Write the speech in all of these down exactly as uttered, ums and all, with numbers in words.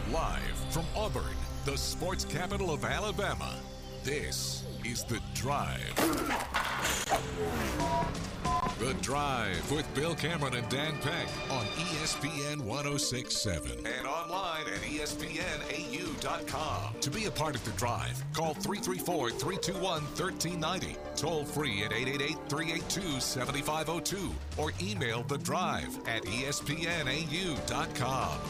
Live from Auburn, the sports capital of Alabama, this is The Drive. The Drive with Bill Cameron and Dan Peck on E S P N one oh six point seven and online at E S P N A U dot com. To be a part of The Drive, call three three four, three two one, one three nine zero, toll free at eight eight eight, three eight two, seven five zero two, or email The Drive at E S P N A U dot com.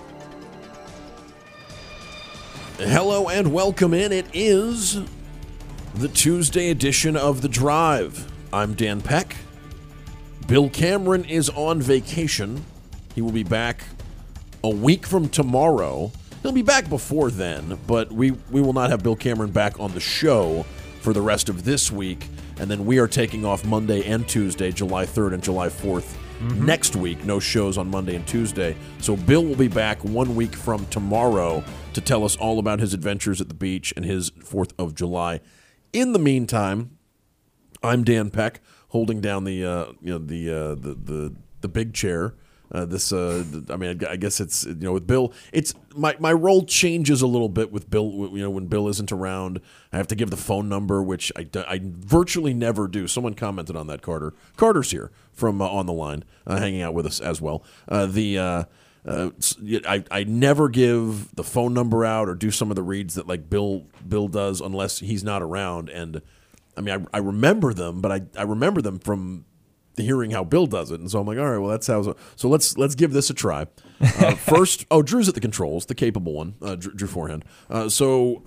Hello and welcome in. It is the Tuesday edition of The Drive. I'm Dan Peck. Bill Cameron is on vacation. He will be back a week from tomorrow. He'll be back before then, but we, we will not have Bill Cameron back on the show for the rest of this week. And then we are taking off Monday and Tuesday, July third and July fourth. Mm-hmm. Next week, no shows on Monday and Tuesday. So Bill will be back one week from tomorrow to tell us all about his adventures at the beach and his fourth of July. In the meantime, I'm Dan Peck, holding down the uh, you know the, uh, the the the big chair. Uh, this uh, I mean, I guess it's, you know, with Bill, it's my my role changes a little bit with Bill. You know, when Bill isn't around, I have to give the phone number, which I, I virtually never do. Someone commented on that. Carter Carter's here from uh, on the line, uh, hanging out with us as well. Uh, the uh, uh, I I never give the phone number out or do some of the reads that like Bill Bill does unless he's not around. And I mean, I, I remember them, but I, I remember them from hearing how Bill does it, and so I'm like, all right, well, that's how. So, so let's let's give this a try. Uh, first, oh, Drew's at the controls, the capable one, uh, Drew, Drew Forehand. Uh, so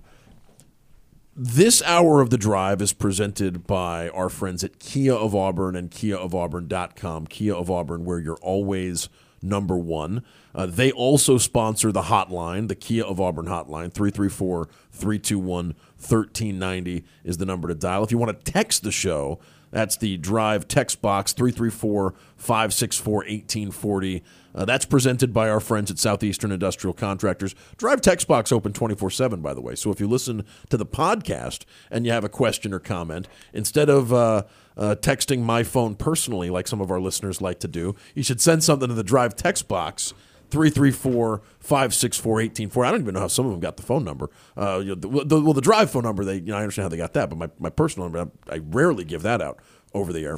this hour of The Drive is presented by our friends at Kia of Auburn and kia of auburn dot com. Kia of Auburn, where you're always number one. Uh, they also sponsor the hotline, the Kia of Auburn hotline. three three four, three two one, one three nine zero is the number to dial. If you want to text the show, that's the Drive text box, three three four, five six four, one eight four zero. Uh, that's presented by our friends at Southeastern Industrial Contractors. Drive text box open twenty-four seven, by the way. So if you listen to the podcast and you have a question or comment, instead of uh, uh, texting my phone personally like some of our listeners like to do, you should send something to the Drive text box, three three four, five six four, one eight four zero. I don't even know how some of them got the phone number. Uh, you know, the, the, well, the Drive phone number, they, you know, I understand how they got that, but my, my personal number, I, I rarely give that out over the air.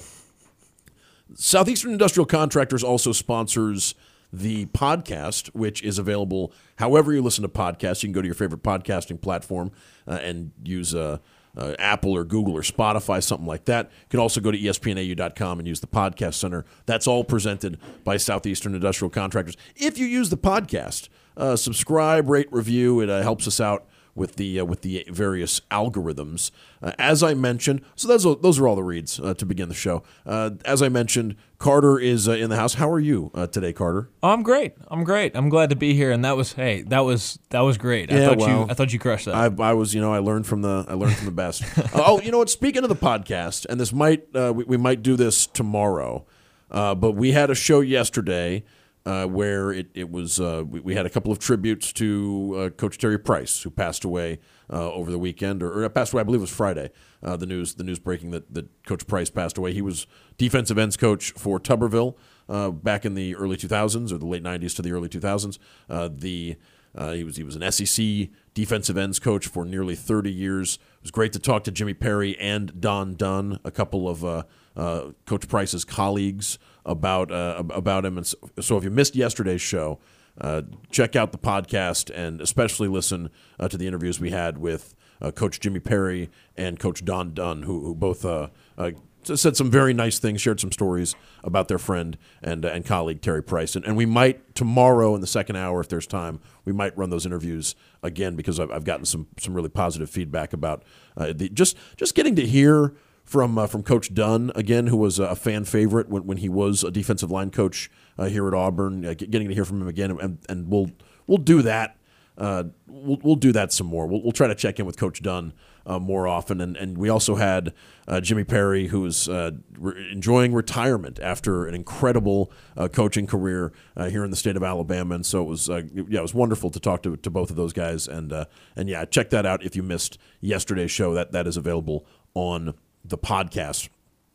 Southeastern Industrial Contractors also sponsors the podcast, which is available however you listen to podcasts. You can go to your favorite podcasting platform uh, and use uh, uh, Apple or Google or Spotify, something like that. You can also go to E S P N A U dot com and use the podcast center. That's all presented by Southeastern Industrial Contractors. If you use the podcast, uh, subscribe, rate, review. It uh, helps us out with the uh, with the various algorithms. Uh, as I mentioned, so those are, those are all the reads uh, to begin the show. Uh, as I mentioned, Carter is uh, in the house. How are you uh, today, Carter? Oh, I'm great. I'm great. I'm glad to be here. And that was hey, that was that was great. I yeah, thought well, you I thought you crushed that. I, I was, you know, I learned from the I learned from the best. uh, oh, you know what? Speaking of the podcast, and this might uh, we, we might do this tomorrow, uh, but we had a show yesterday. Uh, where it, it was, uh, we, we had a couple of tributes to uh, Coach Terry Price, who passed away uh, over the weekend, or, or passed away, I believe it was Friday. Uh, the news, the news breaking that, that Coach Price passed away. He was defensive ends coach for Tuberville uh, back in the early two thousands, or the late nineties to the early two thousands. Uh, the uh, he was he was an S E C defensive ends coach for nearly thirty years. It was great to talk to Jimmy Perry and Don Dunn, a couple of uh, uh, Coach Price's colleagues, about uh, about him. And so, so if you missed yesterday's show, uh, check out the podcast and especially listen uh, to the interviews we had with uh, Coach Jimmy Perry and Coach Don Dunn, who, who both uh, uh, said some very nice things, shared some stories about their friend and uh, and colleague Terry Price. And, and we might tomorrow in the second hour, if there's time, we might run those interviews again, because I've, I've gotten some some really positive feedback about uh, the, just just getting to hear from uh, from Coach Dunn, again, who was a fan favorite when, when he was a defensive line coach uh, here at Auburn, uh, getting to hear from him again, and, and we'll we'll do that. Uh, we'll we'll do that some more. We'll we'll try to check in with Coach Dunn uh, more often, and and we also had uh, Jimmy Perry, who is uh, re- enjoying retirement after an incredible uh, coaching career uh, here in the state of Alabama, and so it was uh, yeah it was wonderful to talk to to both of those guys, and uh, and yeah, check that out if you missed yesterday's show. That that is available on the podcast.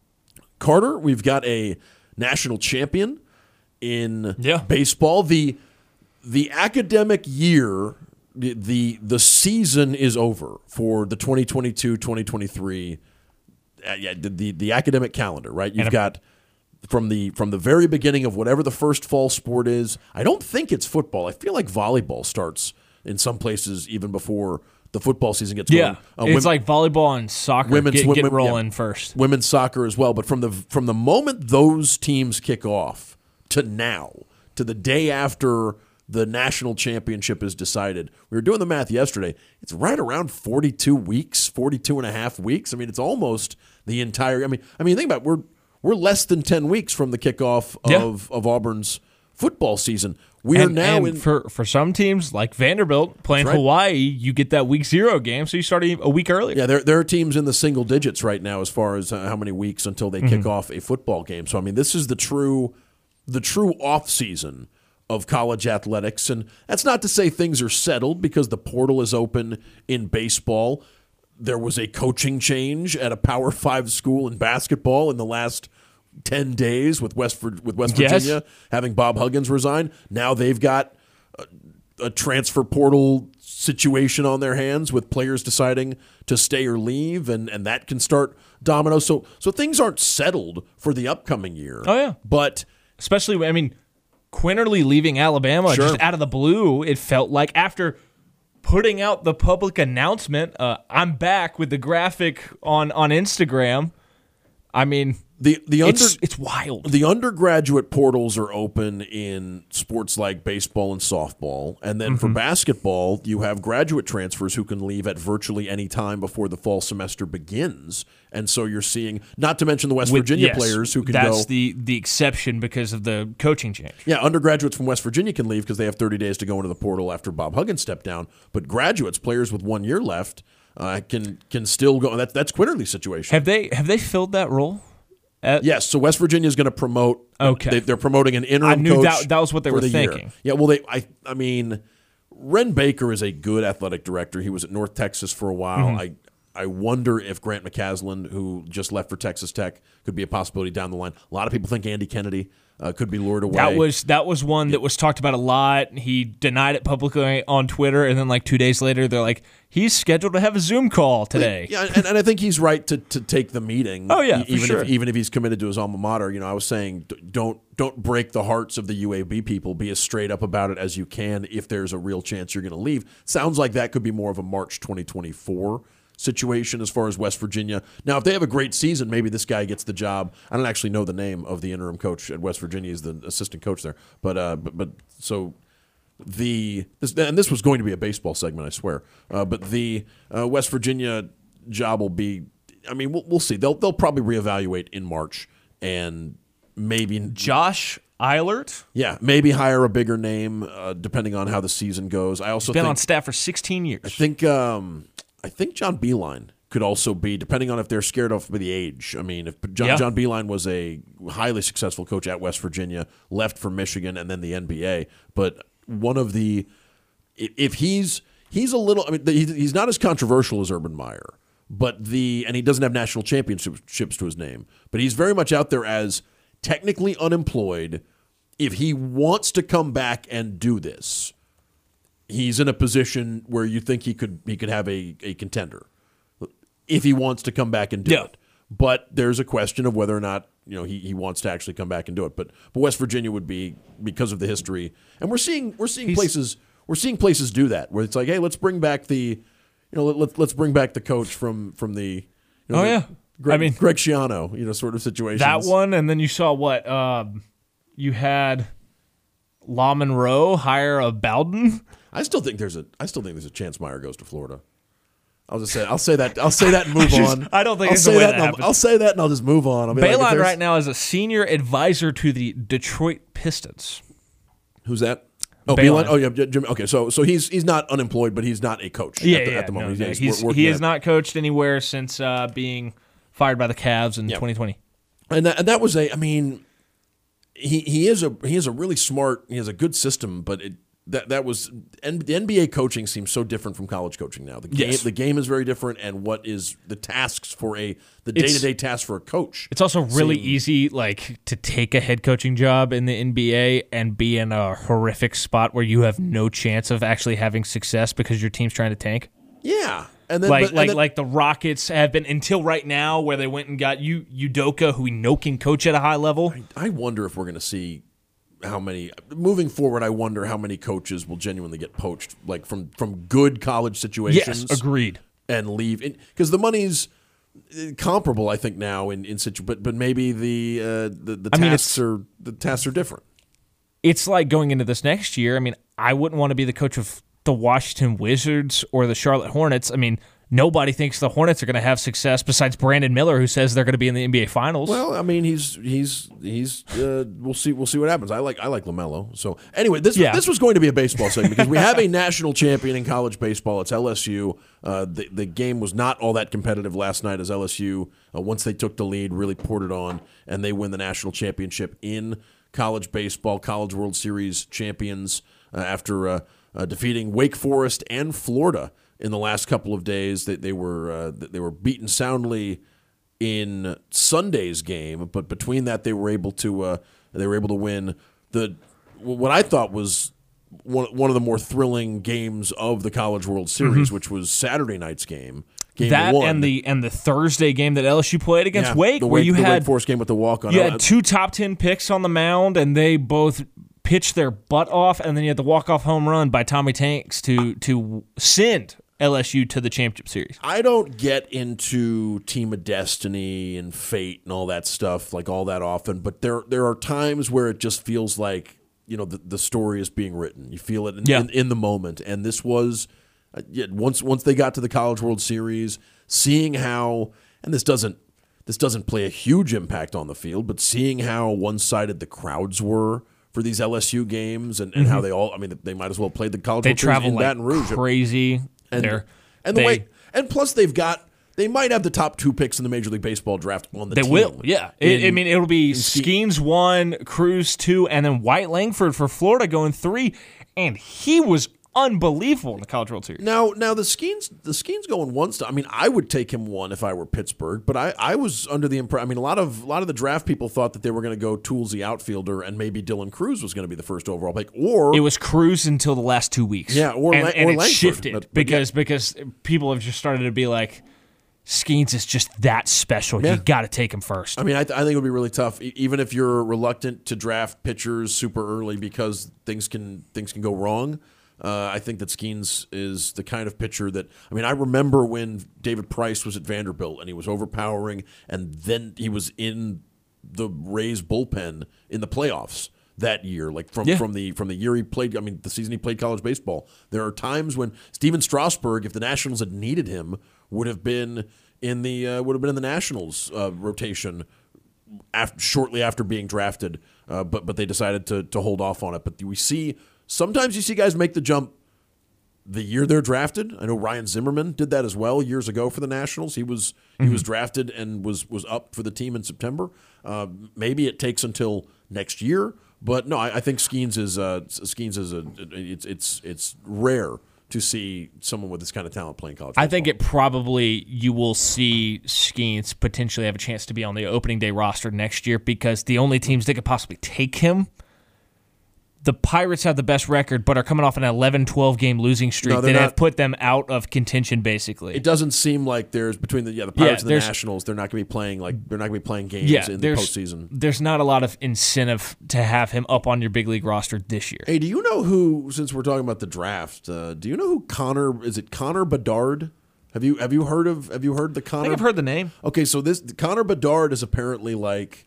Carter, we've got a national champion in yeah. baseball. The the academic year, the, the the season is over for the twenty twenty-two twenty twenty-three uh, yeah, the, the the academic calendar, right? You've got from the from the very beginning of whatever the first fall sport is. I don't think it's football. I feel like volleyball starts in some places even before the football season gets yeah, going. Uh, it's women, like volleyball and soccer women's, get, get rolling yeah, first. Women's soccer as well. But from the from the moment those teams kick off to now, to the day after the national championship is decided, we were doing the math yesterday. It's right around forty-two weeks, forty-two and a half weeks. I mean, it's almost the entire – I mean, I mean, think about it. We're, we're less than ten weeks from the kickoff yeah. of, of Auburn's football season. We and, are now and in for for some teams like Vanderbilt playing right. Hawaii, you get that week zero game, so you start a week earlier. Yeah, there there are teams in the single digits right now as far as uh, how many weeks until they mm-hmm. kick off a football game. So I mean, this is the true the true off season of college athletics, and that's not to say things are settled because the portal is open in baseball. There was a coaching change at a Power Five school in basketball in the last ten days with West with West Virginia yes. having Bob Huggins resign. Now they've got a, a transfer portal situation on their hands with players deciding to stay or leave, and, and that can start dominoes. So so things aren't settled for the upcoming year. Oh yeah, but especially I mean, Quinterly leaving Alabama sure. just out of the blue. It felt like after putting out the public announcement, uh, I'm back with the graphic on on Instagram. I mean. The the under, it's, it's wild. The undergraduate portals are open in sports like baseball and softball. And then mm-hmm. for basketball, you have graduate transfers who can leave at virtually any time before the fall semester begins. And so you're seeing, not to mention the West With, Virginia yes, players who can that's go. That's the, the exception because of the coaching change. Yeah, undergraduates from West Virginia can leave because they have thirty days to go into the portal after Bob Huggins stepped down. But graduates, players with one year left, uh, can can still go. That, that's Quinterly's situation. Have they have they filled that role? At, yes, so West Virginia is going to promote. Okay, they, they're promoting an interim. I knew coach that that was what they were the thinking. Year. Yeah, well, they. I. I mean, Ren Baker is a good athletic director. He was at North Texas for a while. Mm-hmm. I. I wonder if Grant McCasland, who just left for Texas Tech, could be a possibility down the line. A lot of people think Andy Kennedy uh, could be lured away. That was that was one that was talked about a lot. He denied it publicly on Twitter, and then like two days later, they're like, he's scheduled to have a Zoom call today. Yeah, and, and I think he's right to, to take the meeting. Oh yeah, even for sure. if even if he's committed to his alma mater. You know, I was saying don't don't break the hearts of the U A B people. Be as straight up about it as you can. If there's a real chance you're going to leave, sounds like that could be more of a March twenty twenty-four situation as far as West Virginia. Now, if they have a great season, maybe this guy gets the job. I don't actually know the name of the interim coach at West Virginia. He's the assistant coach there. But uh, but, but so the this, and this was going to be a baseball segment, I swear. Uh, but the uh, West Virginia job will be. I mean, we'll, we'll see. They'll they'll probably reevaluate in March and maybe Josh Eilert. Yeah, maybe hire a bigger name uh, depending on how the season goes. I also He's been think, on staff for sixteen years. I think. Um, I think John Beilein could also be, depending on if they're scared off by the age. I mean, if John, yeah. John Beilein was a highly successful coach at West Virginia, left for Michigan and then the N B A, but one of the, if he's he's a little, I mean, he's not as controversial as Urban Meyer, but the, and he doesn't have national championships to his name, but he's very much out there as technically unemployed. If he wants to come back and do this, he's in a position where you think he could he could have a, a contender if he wants to come back and do yeah. it. But there's a question of whether or not you know he, he wants to actually come back and do it. But but West Virginia would be because of the history, and we're seeing we're seeing he's, places we're seeing places do that where it's like, hey, let's bring back the you know let, let, let's bring back the coach from from the you know, oh the, yeah Greg, I mean Greg Schiano you know sort of situation that one, and then you saw what um, you had La Monroe hire a Bowden. I still think there's a I still think there's a chance Meyer goes to Florida. I'll just say I'll say that I'll say that and move just, on. I don't think I'll it's say the way that. that and happens. I'll, I'll say that and I'll just move on. I'll be Beilein like, right now is a senior advisor to the Detroit Pistons. Who's that? Oh, Beilein. Beilein. Oh, yeah, Jim. Okay, so so he's he's not unemployed, but he's not a coach. Yeah, at the, yeah, at the moment. No, he's, he's, he's he has at, not coached anywhere since uh, being fired by the Cavs in yeah. twenty twenty. And that, and that was a. I mean, he he is a he is a really smart. He has a good system, but it. that that was and the N B A coaching seems so different from college coaching now. The game Yes. the game is very different, and what is the tasks for a the day to day tasks for a coach. It's also really seem- easy, like, to take a head coaching job in the N B A and be in a horrific spot where you have no chance of actually having success because your team's trying to tank. Yeah, and then Like, but, and like, then, like the Rockets have been until right now, where they went and got you Udoka, who we know can coach at a high level. I wonder if we're going to see how many moving forward. I wonder how many coaches will genuinely get poached, like from from good college situations. Yes, agreed. And leave because the money's uh, comparable, I think now in in situ, but but maybe the uh, the the I mean, tasks it's- are the tasks are different. It's like going into this next year. I mean, I wouldn't want to be the coach of the Washington Wizards or the Charlotte Hornets. I mean, nobody thinks the Hornets are going to have success besides Brandon Miller, who says they're going to be in the N B A Finals. Well, I mean, he's he's he's. Uh, we'll see. We'll see what happens. I like I like LaMelo. So anyway, this Yeah. this was going to be a baseball segment because we have a national champion in college baseball. It's L S U. Uh, the the game was not all that competitive last night as L S U uh, once they took the lead really poured it on and they win the national championship in college baseball. College World Series champions uh, after uh, uh, defeating Wake Forest and Florida in the last couple of days. They they were uh, they were beaten soundly in Sunday's game, but between that they were able to uh, they were able to win the what I thought was one one of the more thrilling games of the College World Series, Mm-hmm. which was Saturday night's game. Game that one. and the and the Thursday game that L S U played against Yeah, Wake, the where Wake, you the had Wake Forest game with the walk on. you had two top ten picks on the mound, and they both pitched their butt off, and then you had the walk off home run by Tommy Tanks to to send L S U to the championship series. I don't get into Team of Destiny and fate and all that stuff like all that often, but there there are times where it just feels like, you know, the, the story is being written. You feel it in, Yeah. in, in the moment, and this was uh, yeah, once once they got to the College World Series, seeing how and this doesn't this doesn't play a huge impact on the field, but seeing how one-sided the crowds were for these L S U games and, and how they all I mean they might as well play the College They World Series travel in like Baton Rouge. crazy. And, They're, and the they, way and plus they've got they might have the top two picks in the Major League Baseball draft on the They team. will, yeah. It, I In- mean, it'll be Ske- Skeens one, Cruz two, and then White Langford for Florida going three, and he was unbelievable in the College World Series. Now, now the Skeens, the Skeens going one star. I mean, I would take him one if I were Pittsburgh, but I, I was under the impression. I mean, a lot of a lot of the draft people thought that they were going to go Toolsy outfielder, and maybe Dylan Cruz was going to be the first overall pick, or It was Cruz until the last two weeks. Yeah, or and, La- and or it Langford, shifted but- but because because people have just started to be like, Skeens is just that special. Yeah. You got to take him first. I mean, I, th- I think it would be really tough, e- even if you're reluctant to draft pitchers super early because things can things can go wrong. Uh, I think that Skeens is the kind of pitcher that I mean. I remember when David Price was at Vanderbilt and he was overpowering, and then he was in the Rays bullpen in the playoffs that year, like from, Yeah. from the from the year he played. I mean, the season he played college baseball. There are times when Steven Strasburg, if the Nationals had needed him, would have been in the uh, would have been in the Nationals uh, rotation after, shortly after being drafted. Uh, but but they decided to to hold off on it. But we see sometimes you see guys make the jump the year they're drafted. I know Ryan Zimmerman did that as well years ago for the Nationals. He was he was drafted and was was up for the team in September. Uh, maybe it takes until next year, but no, I, I think Skeens is uh, Skeens is a it's it's it's rare to see someone with this kind of talent playing college I baseball. think it probably you will see Skeens potentially have a chance to be on the opening day roster next year because the only teams that could possibly take him, the Pirates have the best record but are coming off an eleven twelve game losing streak No, that they're have not- put them out of contention basically. It doesn't seem like there's between the yeah the Pirates Yeah, and the there's- Nationals. They're not going to be playing like they're not going to be playing games yeah, in the there's, postseason. there's not a lot of incentive to have him up on your big league roster this year. Hey, do you know who? Since we're talking about the draft, uh, do you know who Connor? Is it Connor Bedard? Have you have you heard of have you heard the I Connor? think I've heard the name. Okay, so this Connor Bedard is apparently like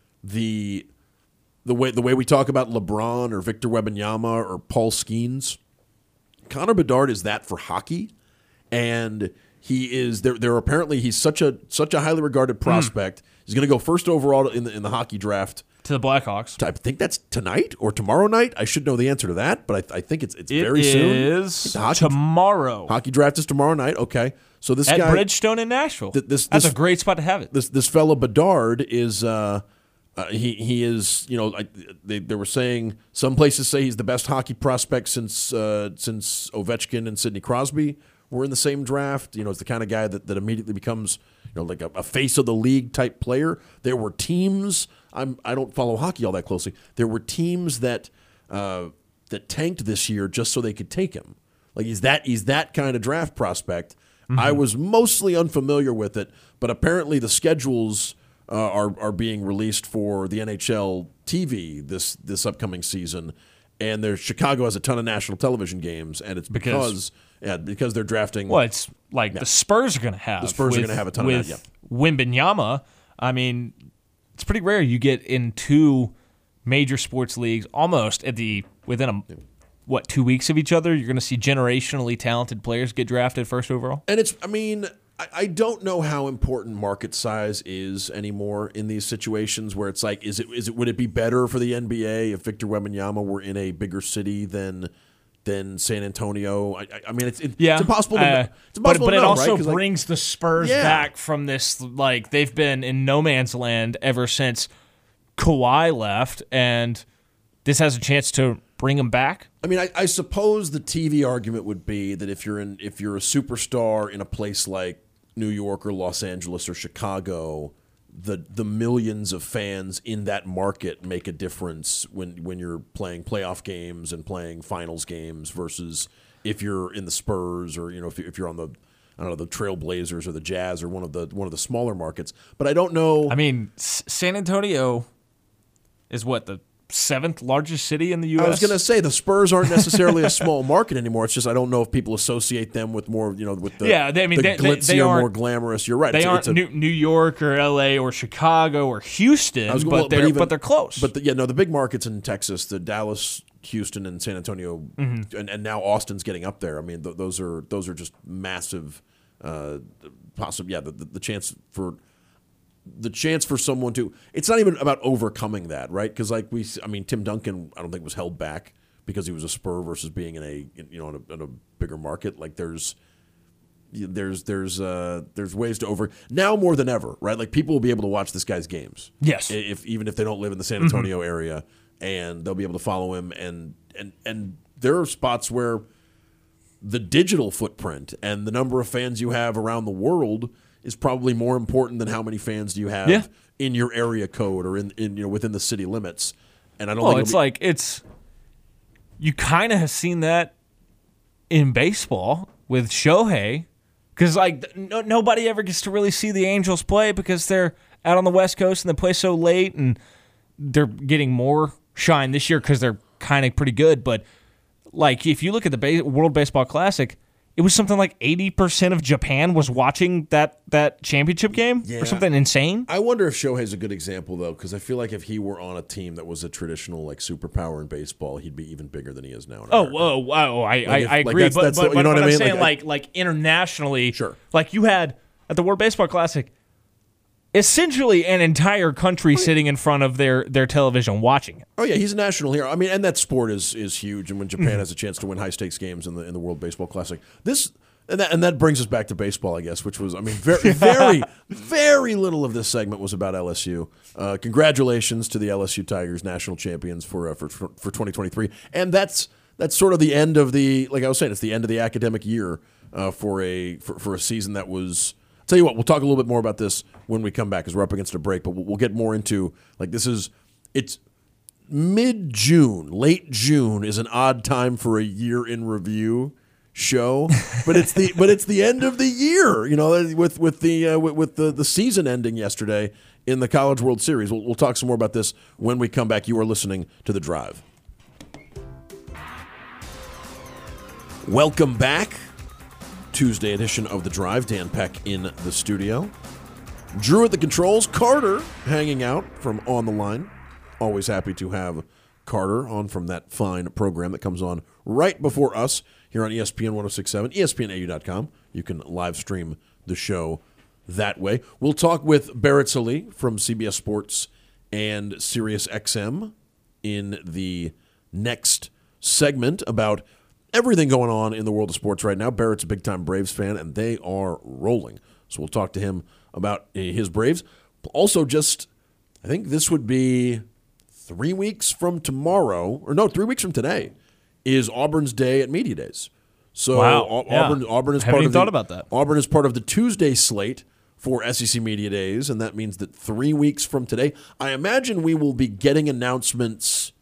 the the way the way we talk about LeBron or Victor Wembanyama or Paul Skeens. Connor Bedard is that for hockey, and he is there. There apparently he's such a such a highly regarded prospect. Mm. He's going to go first overall in the in the hockey draft. To the Blackhawks. I think that's tonight or tomorrow night. I should know the answer to that, but I, I think it's it's It very soon. is The hockey, tomorrow hockey draft is tomorrow night. Okay, so this at guy, Bridgestone in Nashville. th- this- That's this- a great spot to have it. this this fellow Bedard is uh, Uh, he he is, you know, I, they they were saying some places say he's the best hockey prospect since uh, since Ovechkin and Sidney Crosby were in the same draft. You know, it's the kind of guy that, that immediately becomes, you know, like a, a face of the league type player. There were teams. I'm I don't follow hockey all that closely. There were teams that uh, that tanked this year just so they could take him. Like he's that he's that kind of draft prospect. Mm-hmm. I was mostly unfamiliar with it, but apparently the schedules uh, are are being released for the N H L T V this this upcoming season, and there's Chicago has a ton of national television games, and it's because, because yeah because they're drafting. Well, it's like yeah. the Spurs are going to have the Spurs with, are going to have a ton with of that. Yeah. Wembanyama. I mean, it's pretty rare you get in two major sports leagues almost at the within a. Yeah. What, two weeks of each other, you're going to see generationally talented players get drafted first overall? And it's, I mean, I, I don't know how important market size is anymore in these situations where it's like, is it, is it, would it be better for the N B A if Victor Wembanyama were in a bigger city than than San Antonio? I, I mean, it's, it, yeah. it's impossible to, uh, it's impossible but, but to it know, also right? brings like, the Spurs yeah. back from this, like, they've been in no man's land ever since Kawhi left, and this has a chance to bring them back. I mean, I, I suppose the T V argument would be that if you're in, if you're a superstar in a place like New York or Los Angeles or Chicago, the the millions of fans in that market make a difference when when you're playing playoff games and playing finals games versus if you're in the Spurs or you know if you, if you're on the I don't know the Trailblazers or the Jazz or one of the one of the smaller markets. But I don't know. I mean, S- San Antonio is what the seventh largest city in the U S? I was going to say the Spurs aren't necessarily a small market anymore. It's just I don't know if people associate them with more, you know, with the yeah. They, I mean, the they, glitzier, they more glamorous. You're right. They it's, aren't it's a, New, New York or L A or Chicago or Houston, was, but well, they're but, even, but they're close. But the, yeah, no, the big markets in Texas, the Dallas, Houston, and San Antonio, mm-hmm. and, and now Austin's getting up there. I mean, th- those are those are just massive. Uh, possible, yeah. The, the, the chance for. The chance for someone to – it's not even about overcoming that, right? Because, like, we – I mean, Tim Duncan, I don't think was held back because he was a Spur versus being in a, you know, in a, in a bigger market. Like, there's there's there's uh, there's ways to over – now more than ever, right? Like, people will be able to watch this guy's games. Yes. If, even if they don't live in the San Antonio mm-hmm. area, and they'll be able to follow him. And, and, and there are spots where the digital footprint and the number of fans you have around the world – is probably more important than how many fans do you have yeah. in your area code or in, in you know within the city limits. And I don't. Well, think it's be- like it's you kind of have seen that in baseball with Shohei, because like no, nobody ever gets to really see the Angels play because they're out on the West Coast and they play so late, and they're getting more shine this year because they're kind of pretty good. But like if you look at the ba- World Baseball Classic. It was something like eighty percent of Japan was watching that, that championship game yeah. or something insane. I wonder if Shohei's a good example, though, because I feel like if he were on a team that was a traditional like superpower in baseball, he'd be even bigger than he is now. In oh, whoa, whoa, I, like I, if, I agree. Like that's, but that's but, the, you know but what I mean? I'm saying, like, like, like internationally, sure. Like you had at the World Baseball Classic, essentially an entire country sitting in front of their, their television watching it. Oh yeah, he's a national hero. I mean, and that sport is is huge. And when Japan mm-hmm. has a chance to win high stakes games in the in the World Baseball Classic, this. And that, and that brings us back to baseball, I guess, which was, I mean, very, very, very little of this segment was about L S U. Uh, congratulations to the L S U Tigers, national champions for, uh, for for for twenty twenty-three. And that's that's sort of the end of the, like I was saying, it's the end of the academic year uh, for a for, for a season that was. I'll tell you what, we'll talk a little bit more about this when we come back because we're up against a break. But we'll, we'll get more into like this is it's mid-June, late June is an odd time for a year in review show, but it's the but it's the end of the year, you know, with with the uh, with, with the the season ending yesterday in the College World Series. We'll, we'll talk some more about this when we come back. You are listening to The Drive. Welcome back, Tuesday edition of The Drive. Dan Peck in the studio, Drew at the controls, Carter hanging out from On the Line. Always happy to have Carter on from that fine program that comes on right before us here on E S P N one oh six point seven, E S P N A U dot com. You can live stream the show that way. We'll talk with Barrett Sallee from C B S Sports and Sirius X M in the next segment about everything going on in the world of sports right now. Barrett's a big-time Braves fan, and they are rolling. So we'll talk to him about his Braves. Also, just I think this would be three weeks from tomorrow, or no, three weeks from today, is Auburn's day at Media Days. So wow. Au- yeah. Auburn, Auburn is I haven't part even of the, thought about that. Auburn is part of the Tuesday slate for S E C Media Days, and that means that three weeks from today, I imagine we will be getting announcements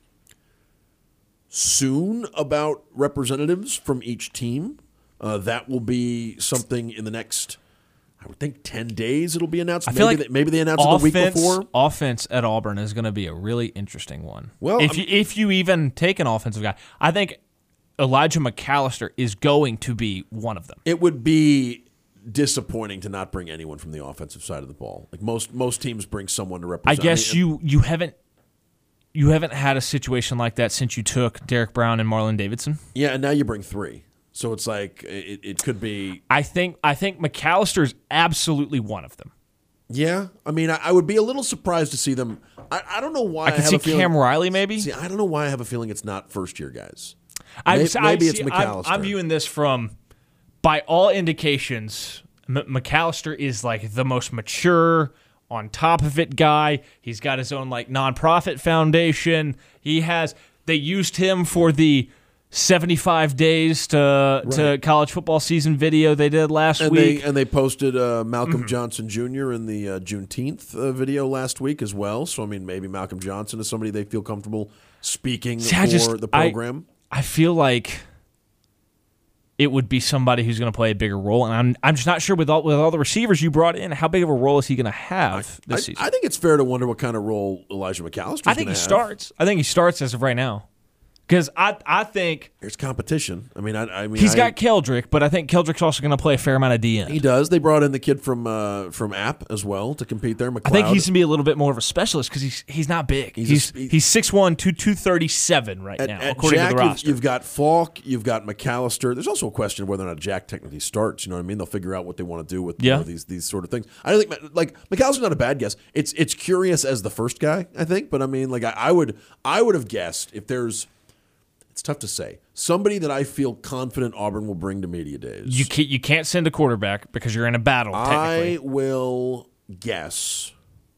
soon about representatives from each team. Uh, that will be something in the next, I would think, ten days it'll be announced. I feel maybe like they, maybe they announce it the week before. Offense at Auburn is going to be a really interesting one. Well, if I'm- you, if you even take an offensive guy, I think Elijah McAllister is going to be one of them. It would be disappointing to not bring anyone from the offensive side of the ball. Like most most teams bring someone to I represent. guess I mean, you you haven't you haven't had a situation like that since you took Derek Brown and Marlon Davidson. Yeah, and now you bring three. So it's like it, it could be. I think I think McAllister is absolutely one of them. Yeah, I mean, I, I would be a little surprised to see them. I, I don't know why. I I could have see a feeling, Cam Riley maybe. See, I don't know why I have a feeling it's not first year guys. I, Maybe, I, maybe see, it's I'm, McAllister. I'm viewing this from, by all indications, M- McAllister is like the most mature, on top of it guy. He's got his own like nonprofit foundation. He has. They used him for the seventy-five days to to Right. college football season video they did last and week. they and they posted uh, Malcolm Mm-hmm. Johnson Junior in the uh, Juneteenth uh, video last week as well. So I mean, maybe Malcolm Johnson is somebody they feel comfortable speaking See, for I just- the I- program. I feel like it would be somebody who's going to play a bigger role, and I'm I'm just not sure with all with all the receivers you brought in, how big of a role is he going to have this I, season? I think it's fair to wonder what kind of role Elijah McAllister. I think he starts. I think he starts as of right now. Because I, I think There's competition. I mean, I, I mean, he's I- got Keldrick, but I think Keldrick's also going to play a fair amount of D N. He does. They brought in the kid from uh, from App as well to compete there. McLeod. I think he's going to be a little bit more of a specialist because he's he's not big. He's He's a- he- he's six one, two thirty-seven right at, now, at according Jack, to the you've- roster. You've, got Falk. You've got McAllister. There's also a question of whether or not Jack technically starts. You know what I mean? They'll figure out what they want to do with you Yeah. know, these these sort of things. I don't think like McAllister's not a bad guess. It's it's curious as the first guy, I think, but I mean, like I, I would I would have guessed if there's. It's tough to say. Somebody that I feel confident Auburn will bring to Media Days. You can't, you can't send a quarterback because you're in a battle, technically. I will guess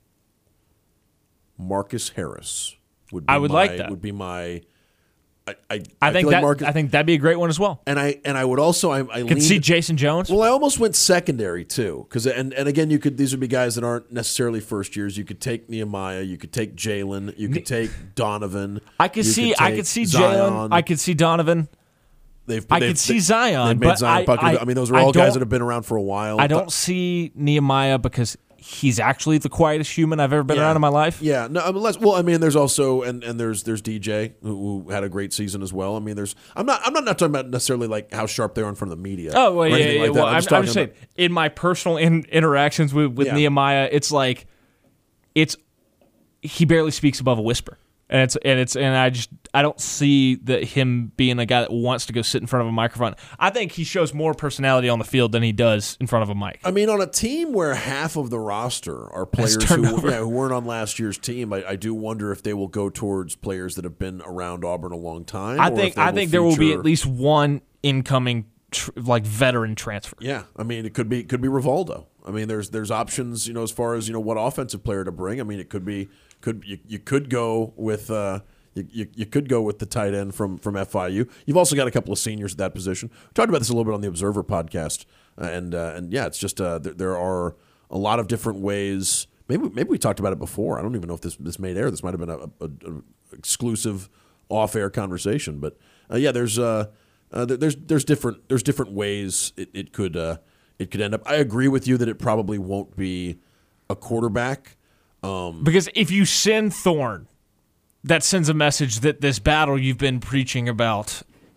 Marcus Harris would be I would my, like that. would be my I I, I think feel that like Marcus, I think that'd be a great one as well. and I and I would also I, I Could leaned, see Jason Jones. well I almost went secondary too because and, and again you could these would be guys that aren't necessarily first years. You could take Nehemiah, you could take Jalen, you could take Donovan. I could you see I take could see Zion. Jalen. I could see Donovan. They've, I they've- could see they- Zion, they've made but Zion I- popular. I- I mean, those are I all guys don't- that have been around for a while. I don't see Nehemiah because he's actually the quietest human I've ever been Yeah. around in my life. Yeah, no, unless well, I mean, there's also and, and there's there's D J who, who had a great season as well. I mean, there's I'm not I'm not, not talking about necessarily like how sharp they are in front of the media. Oh, well, or yeah, anything yeah. like that. Well, I'm, I'm just talking just saying, about- in my personal in, interactions with, with Yeah. Nehemiah, it's like it's he barely speaks above a whisper, and it's and it's and I just I don't see that him being a guy that wants to go sit in front of a microphone. I think he shows more personality on the field than he does in front of a mic. I mean, on a team where half of the roster are players who, turnover. yeah, who weren't on last year's team, I, I do wonder if they will go towards players that have been around Auburn a long time. I or think if they I will think there will be feature- at least one incoming tr- like veteran transfer. Yeah, I mean, it could be could be Rivaldo. I mean, there's there's options, you know, as far as you know what offensive player to bring. I mean, it could be could you, you could go with uh, you, you you could go with the tight end from from F I U. You've also got a couple of seniors at that position. We talked about this a little bit on the Observer podcast, uh, and uh, and yeah, it's just uh, there, there are a lot of different ways. Maybe maybe we talked about it before. I don't even know if this this made air. This might have been a, a, a exclusive off air conversation, but uh, yeah, there's uh, uh, there- there's there's different there's different ways it, it could uh, it could end up. I agree with you that it probably won't be a quarterback. Because if you send Thorne, that sends a message that this battle you've been preaching about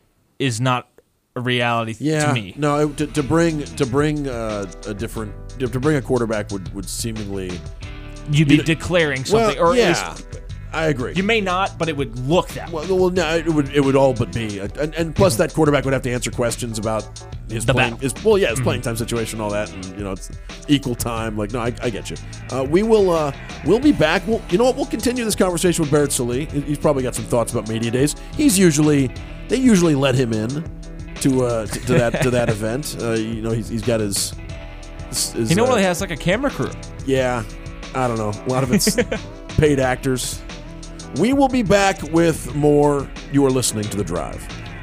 is not a reality Yeah, to me. no, to, to bring to bring uh, a different to bring a quarterback would, would seemingly You'd be You know- declaring something, well, or yeah, at least I agree. you may not, but it would look that way. Well, well, no, it would it would all but be, and, and plus that quarterback would have to answer questions about his The playing, battle. his well, yeah, his playing time situation, all that, and you know, it's equal time. Like, no, I, I get you. Uh, we will uh, we'll be back. We'll, you know what? We'll continue this conversation with Barrett Sallee. He- He's probably got some thoughts about Media Days. He's usually they usually let him in to uh, to, to that to that event. Uh, you know, he's, he's got his. his, his He uh, normally has like a camera crew. Yeah, I don't know. A lot of it's a paid actors. We will be back with more. You are listening to The Drive.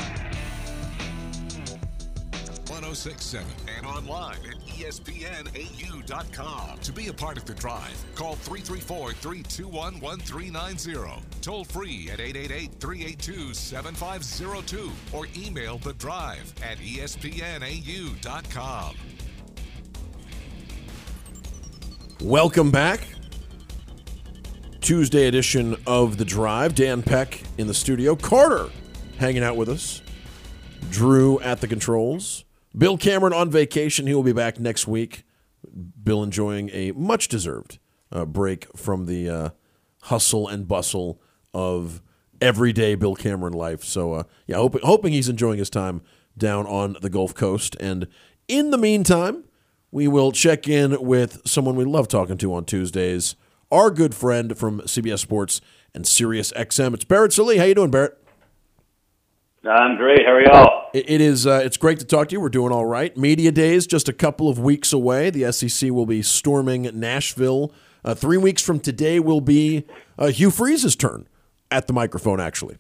one oh six point seven and online at E S P N A U dot com. To be a part of The Drive, call three three four, three two one, one three nine zero. Toll free at eight eight eight, three eight two, seven five zero two or email The Drive at E S P N A U dot com. Welcome back. Tuesday edition of The Drive. Dan Peck in the studio. Carter hanging out with us. Drew at the controls. Bill Cameron on vacation. He will be back next week. Bill enjoying a much-deserved uh, break from the uh, hustle and bustle of everyday Bill Cameron life. So, uh, yeah, hoping, hoping he's enjoying his time down on the Gulf Coast. And in the meantime, we will check in with someone we love talking to on Tuesdays, our good friend from C B S Sports and Sirius X M. It's Barrett Sallee. How you doing, Barrett? I'm great. How are y'all? It, it is. Uh, it's great to talk to you. We're doing all right. Media Days just a couple of weeks away. The S E C will be storming Nashville. Uh, three weeks from today will be uh, Hugh Freeze's turn at the microphone, actually.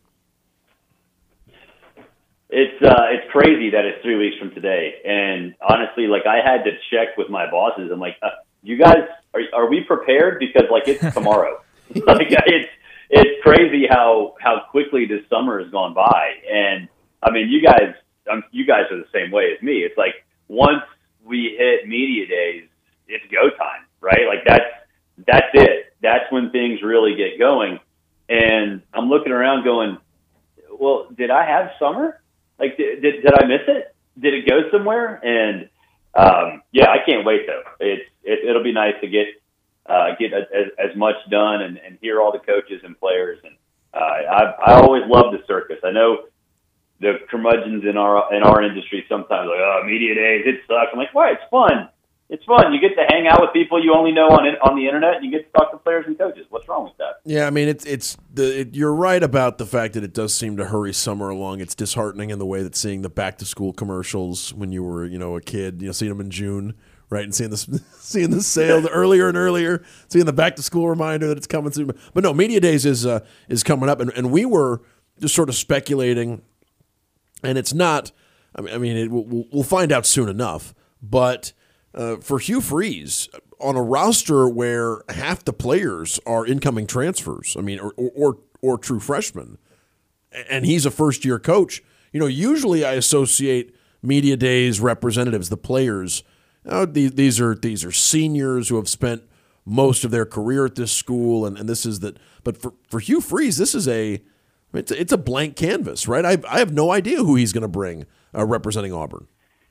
It's uh, it's crazy that it's three weeks from today. And honestly, like I had to check with my bosses. I'm like, uh, you guys, are are we prepared? Because like it's tomorrow. like it's it's crazy how how quickly this summer has gone by. And I mean, you guys, um, you guys are the same way as me. It's like once we hit media days, it's go time, right? Like that's that's it. That's when things really get going. And I'm looking around, going, well, did I have summer? Like, did, did did I miss it? Did it go somewhere? And um, yeah, I can't wait though. It's it, it'll be nice to get uh, get as, as much done and, and hear all the coaches and players. And uh, I I always love the circus. I know the curmudgeons in our in our industry sometimes like, oh, media days, it sucks. I'm like, why? It's fun. It's fun. You get to hang out with people you only know on it, on the internet, and you get to talk to players and coaches. What's wrong with that? Yeah, I mean, it's it's the it, you're right about the fact that it does seem to hurry summer along. It's disheartening in the way that seeing the back to school commercials when you were you know a kid, you know, seeing them in June, right, and seeing the seeing the sale the earlier and earlier, seeing the back to school reminder that it's coming soon. But no, Media Days is uh, is coming up, and, and we were just sort of speculating, and it's not. I mean, I mean, it, we'll, we'll find out soon enough, but. Uh, for Hugh Freeze, on a roster where half the players are incoming transfers, I mean, or or, or, or true freshmen, and he's a first-year coach, you know, usually I associate Media Days representatives, the players, uh, these, these are these are seniors who have spent most of their career at this school, and, and this is that. But for, for Hugh Freeze, this is a it's a, it's a blank canvas, right? I I have no idea who he's going to bring uh, representing Auburn.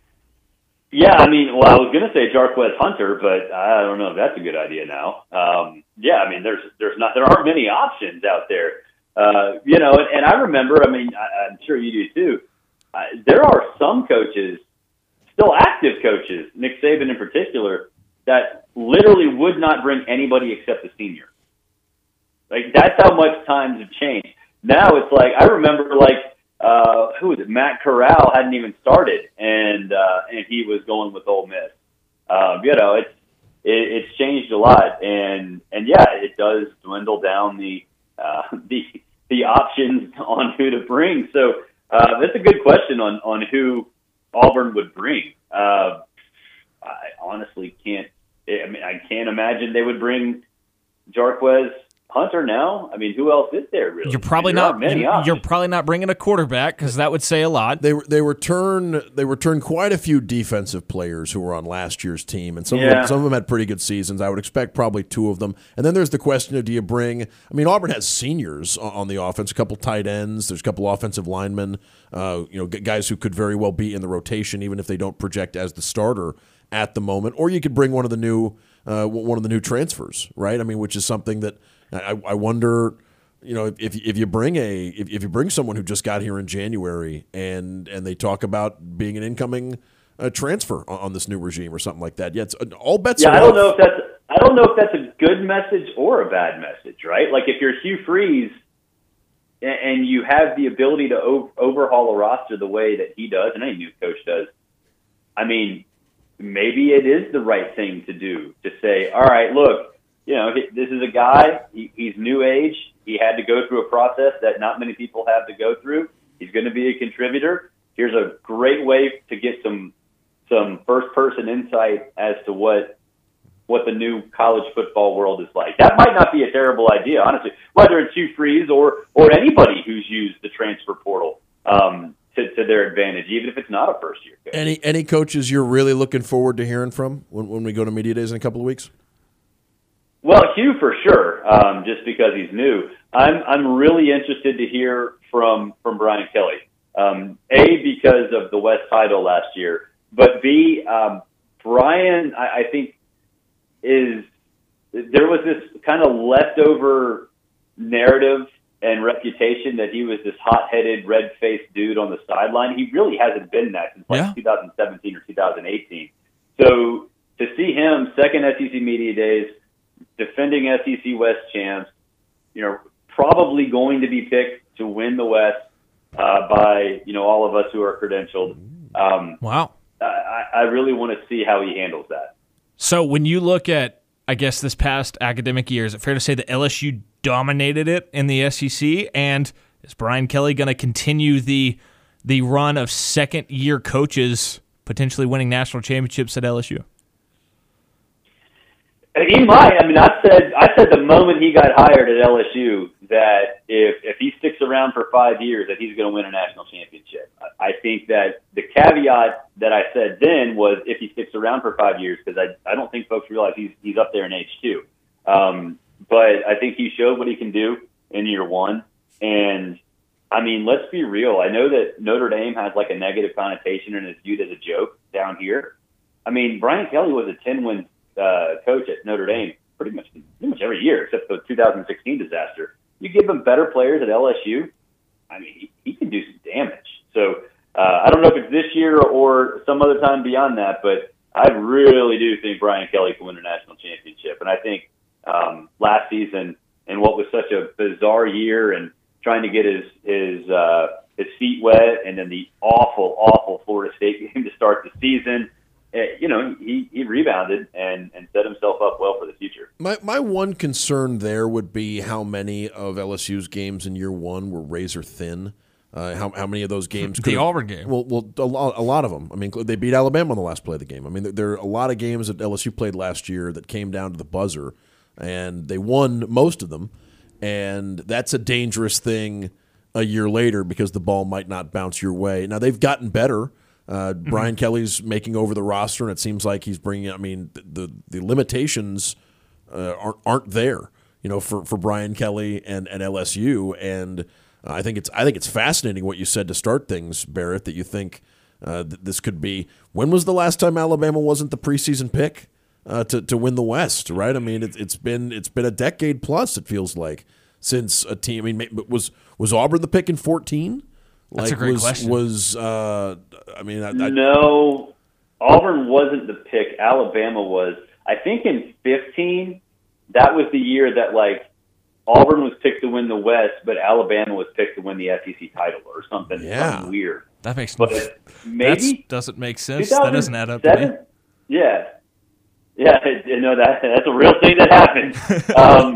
Yeah, I mean, well, I was going to say Jarquez Hunter, but I don't know if that's a good idea now. Um, yeah, I mean, there's there's not there aren't many options out there, uh, you know. And, and I remember, I mean, I, I'm sure you do too. Uh, there are some coaches, still active coaches, Nick Saban in particular, that literally would not bring anybody except a senior. Like that's how much times have changed. Now it's like I remember, like. Uh, who was it? Matt Corral hadn't even started, and uh, and he was going with Ole Miss. Um, you know, it's it, it's changed a lot, and and yeah, it does dwindle down the uh, the the options on who to bring. So uh, that's a good question on on who Auburn would bring. Uh, I honestly can't. I mean, I can't imagine they would bring Jarquez Hunter now. I mean, who else is there really? You're probably there not. You're, you're probably not bringing a quarterback because that would say a lot. They they return they return quite a few defensive players who were on last year's team, and some yeah. of them, some of them had pretty good seasons. I would expect probably two of them. And then there's the question of do you bring? I mean, Auburn has seniors on the offense, a couple tight ends. There's a couple offensive linemen. Uh, you know, guys who could very well be in the rotation, even if they don't project as the starter at the moment. Or you could bring one of the new uh, one of the new transfers, right? I mean, which is something that. I, I wonder, you know, if if you bring a if, if you bring someone who just got here in January and and they talk about being an incoming uh, transfer on, on this new regime or something like that. Yeah, it's, all bets. Yeah, are I don't off. know if that's I don't know if that's a good message or a bad message, right? Like if you're Hugh Freeze and, and you have the ability to over, overhaul a roster the way that he does and any new coach does, I mean, maybe it is the right thing to do to say, all right, look. you know, this is a guy, he, he's new age. He had to go through a process that not many people have to go through. He's going to be a contributor. Here's a great way to get some some first-person insight as to what what the new college football world is like. That might not be a terrible idea, honestly, whether it's Hugh Freeze or, or anybody who's used the transfer portal um, to, to their advantage, even if it's not a first-year coach. Any any coaches you're really looking forward to hearing from when, when we go to Media Days in a couple of weeks? Well, Hugh for sure, um, just because he's new. I'm I'm really interested to hear from from Brian Kelly. Um, A, because of the West title last year, but B, um, Brian, I, I think, is there was this kind of leftover narrative and reputation that he was this hot-headed, red-faced dude on the sideline. He really hasn't been that since like yeah. two thousand seventeen or two thousand eighteen. So to see him, second S E C Media Days, defending S E C West champs, you know, probably going to be picked to win the West uh, by, you know, all of us who are credentialed. Um, wow. I, I really want to see how he handles that. So when you look at, I guess, this past academic year, is it fair to say that L S U dominated it in the S E C? And is Brian Kelly going to continue the the run of second-year coaches potentially winning national championships at L S U? He might. I mean, I said I said the moment he got hired at L S U that if if he sticks around for five years, that he's going to win a national championship. I think that the caveat that I said then was if he sticks around for five years, because I I don't think folks realize he's he's up there in age too. Um, but I think he showed what he can do in year one. And I mean, let's be real. I know that Notre Dame has like a negative connotation and is viewed as a joke down here. I mean, Brian Kelly was a ten-win Uh, coach at Notre Dame pretty much pretty much every year except the two thousand sixteen disaster. You give him better players at L S U, I mean, he, he can do some damage. So uh, I don't know if it's this year or some other time beyond that, but I really do think Brian Kelly can win a national championship. And I think um, last season, and what was such a bizarre year, and trying to get his his uh, his feet wet, and then the awful, awful Florida State game to start the season. You know, he, he rebounded and, and set himself up well for the future. My my one concern there would be how many of L S U's games in year one were razor thin. Uh, how how many of those games? The Auburn game. Well, well, a lot, a lot of them. I mean, they beat Alabama on the last play of the game. I mean, there, there are a lot of games that L S U played last year that came down to the buzzer, and they won most of them. And that's a dangerous thing a year later because the ball might not bounce your way. Now they've gotten better. Uh, Brian mm-hmm. Kelly's making over the roster, and it seems like he's bringing. I mean, the the limitations uh, aren't aren't there, you know, for, for Brian Kelly and, and L S U. And uh, I think it's I think it's fascinating what you said to start things, Barrett. That you think uh, that this could be. When was the last time Alabama wasn't the preseason pick uh, to to win the West? Right? I mean, it, it's been it's been a decade plus. It feels like since a team. I mean, was was Auburn the pick in fourteen? That's like, a great was, question. Was uh, I mean, I, I, no, Auburn wasn't the pick. Alabama was. I think in fifteen, that was the year that like Auburn was picked to win the West, but Alabama was picked to win the S E C title or something. Yeah, something weird. That makes but maybe that doesn't make sense. That doesn't add up to me. Yeah, yeah, you know that that's a real thing that happened. um,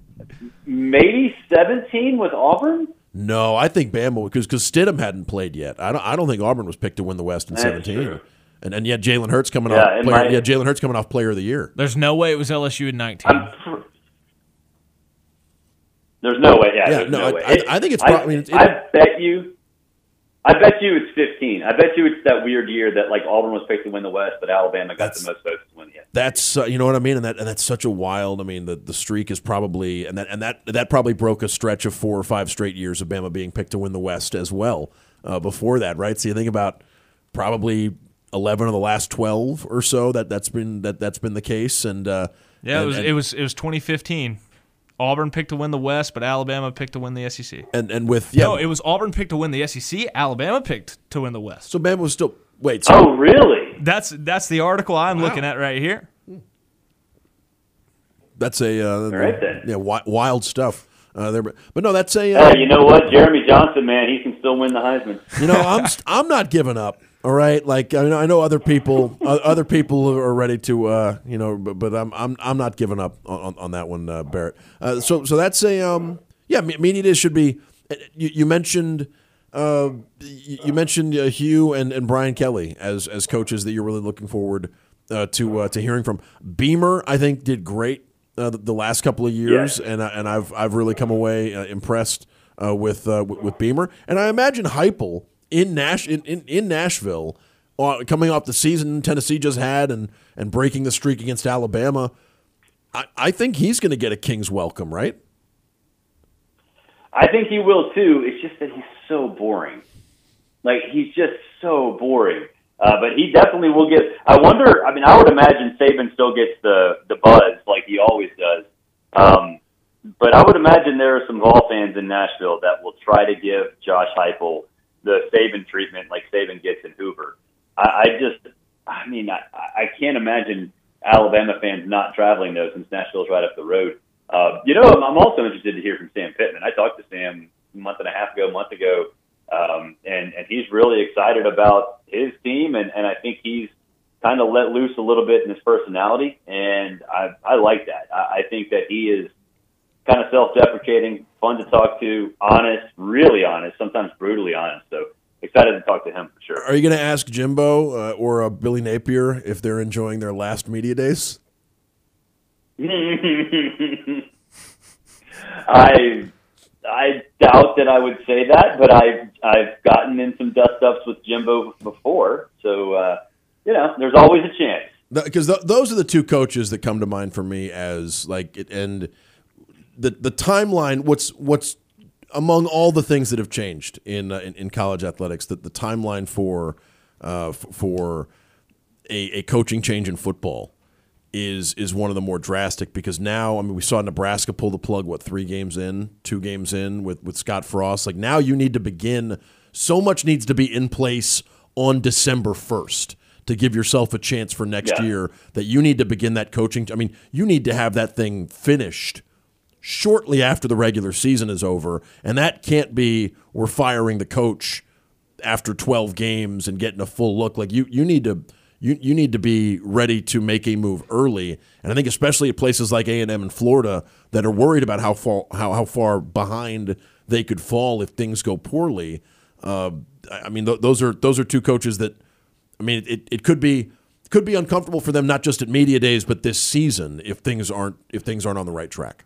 maybe seventeen with Auburn. No, I think Bama because because Stidham hadn't played yet. I don't I don't think Auburn was picked to win the West in That's seventeen, true. and and yet Jalen Hurts coming yeah, off player, my, yeah Jalen Hurts coming off Player of the Year. There's no way it was L S U in nineteen. I'm, there's no way. Yeah, yeah there's no, no I, way. I, I think it's. I, Probably, I, mean, it's, I bet you. I bet you it's fifteen. I bet you it's that weird year that like Auburn was picked to win the West, but Alabama got the most votes to win the West. That's uh, you know what I mean, and that and that's such a wild. I mean, the, the streak is probably and that and that that probably broke a stretch of four or five straight years of Bama being picked to win the West as well. Uh, before that, right? So you think about probably eleven of the last twelve or so that that's been that that's been the case, and uh, yeah, and, it was and, it was it was twenty fifteen. Auburn picked to win the West, but Alabama picked to win the S E C. And and with yeah, no, it was Auburn picked to win the S E C. Alabama picked to win the West. So Bama was still wait. So, oh, really? That's that's the article I'm wow. looking at right here. That's a uh, right then. yeah wild, wild stuff uh, there, but, but no, that's a. Uh, uh, you know what, Jeremy Johnson, man, he's still win the Heisman. You know, I'm I'm not giving up. All right, like I know, I know other people, uh, other people are ready to, uh, you know, but, but I'm I'm I'm not giving up on, on that one, uh, Barrett. Uh, so so that's a um, yeah, media days should be. You, you mentioned uh, you mentioned uh, Hugh and, and Brian Kelly as as coaches that you're really looking forward uh, to uh, to hearing from. Beamer, I think, did great uh, the, the last couple of years, yeah. and and I've I've really come away uh, impressed uh, with, uh, with with Beamer, and I imagine Heupel. In Nash in, in, in Nashville, uh, coming off the season Tennessee just had and, and breaking the streak against Alabama, I, I think he's going to get a king's welcome, right? I think he will too. It's just that he's so boring. Like he's just so boring. Uh, but he definitely will get. I wonder. I mean, I would imagine Saban still gets the the buzz like he always does. Um, but I would imagine there are some Vol fans in Nashville that will try to give Josh Heupel the Saban treatment like Saban gets in Hoover. I, I just, I mean, I, I can't imagine Alabama fans not traveling though, since Nashville's right up the road. Uh, you know, I'm, I'm also interested to hear from Sam Pittman. I talked to Sam a month and a half ago, a month ago, um, and, and he's really excited about his team, and, and I think he's kind of let loose a little bit in his personality, and I, I like that. I, I think that he is kind of self-deprecating, fun to talk to, honest, really honest, sometimes brutally honest. So excited to talk to him for sure. Are you going to ask Jimbo uh, or uh, Billy Napier if they're enjoying their last media days? I I doubt that I would say that, but I I've gotten in some dust-ups with Jimbo before, so uh, you know, there's always a chance. Because th- those are the two coaches that come to mind for me as like it, and. The the timeline, what's what's among all the things that have changed in uh, in, in college athletics, that the timeline for uh, f- for a, a coaching change in football is is one of the more drastic, because now, I mean, we saw Nebraska pull the plug, what, three games in, two games in with, with Scott Frost. Like now you need to begin, so much needs to be in place on December first to give yourself a chance for next yeah. year, that you need to begin that coaching. I mean, you need to have that thing finished shortly after the regular season is over, and that can't be we're firing the coach after twelve games and getting a full look. Like you, you need to you you need to be ready to make a move early, and I think especially at places like A and M and Florida that are worried about how far how, how far behind they could fall if things go poorly. Uh, I mean, th- those are those are two coaches that, I mean, it, it could be could be uncomfortable for them, not just at media days, but this season if things aren't if things aren't on the right track.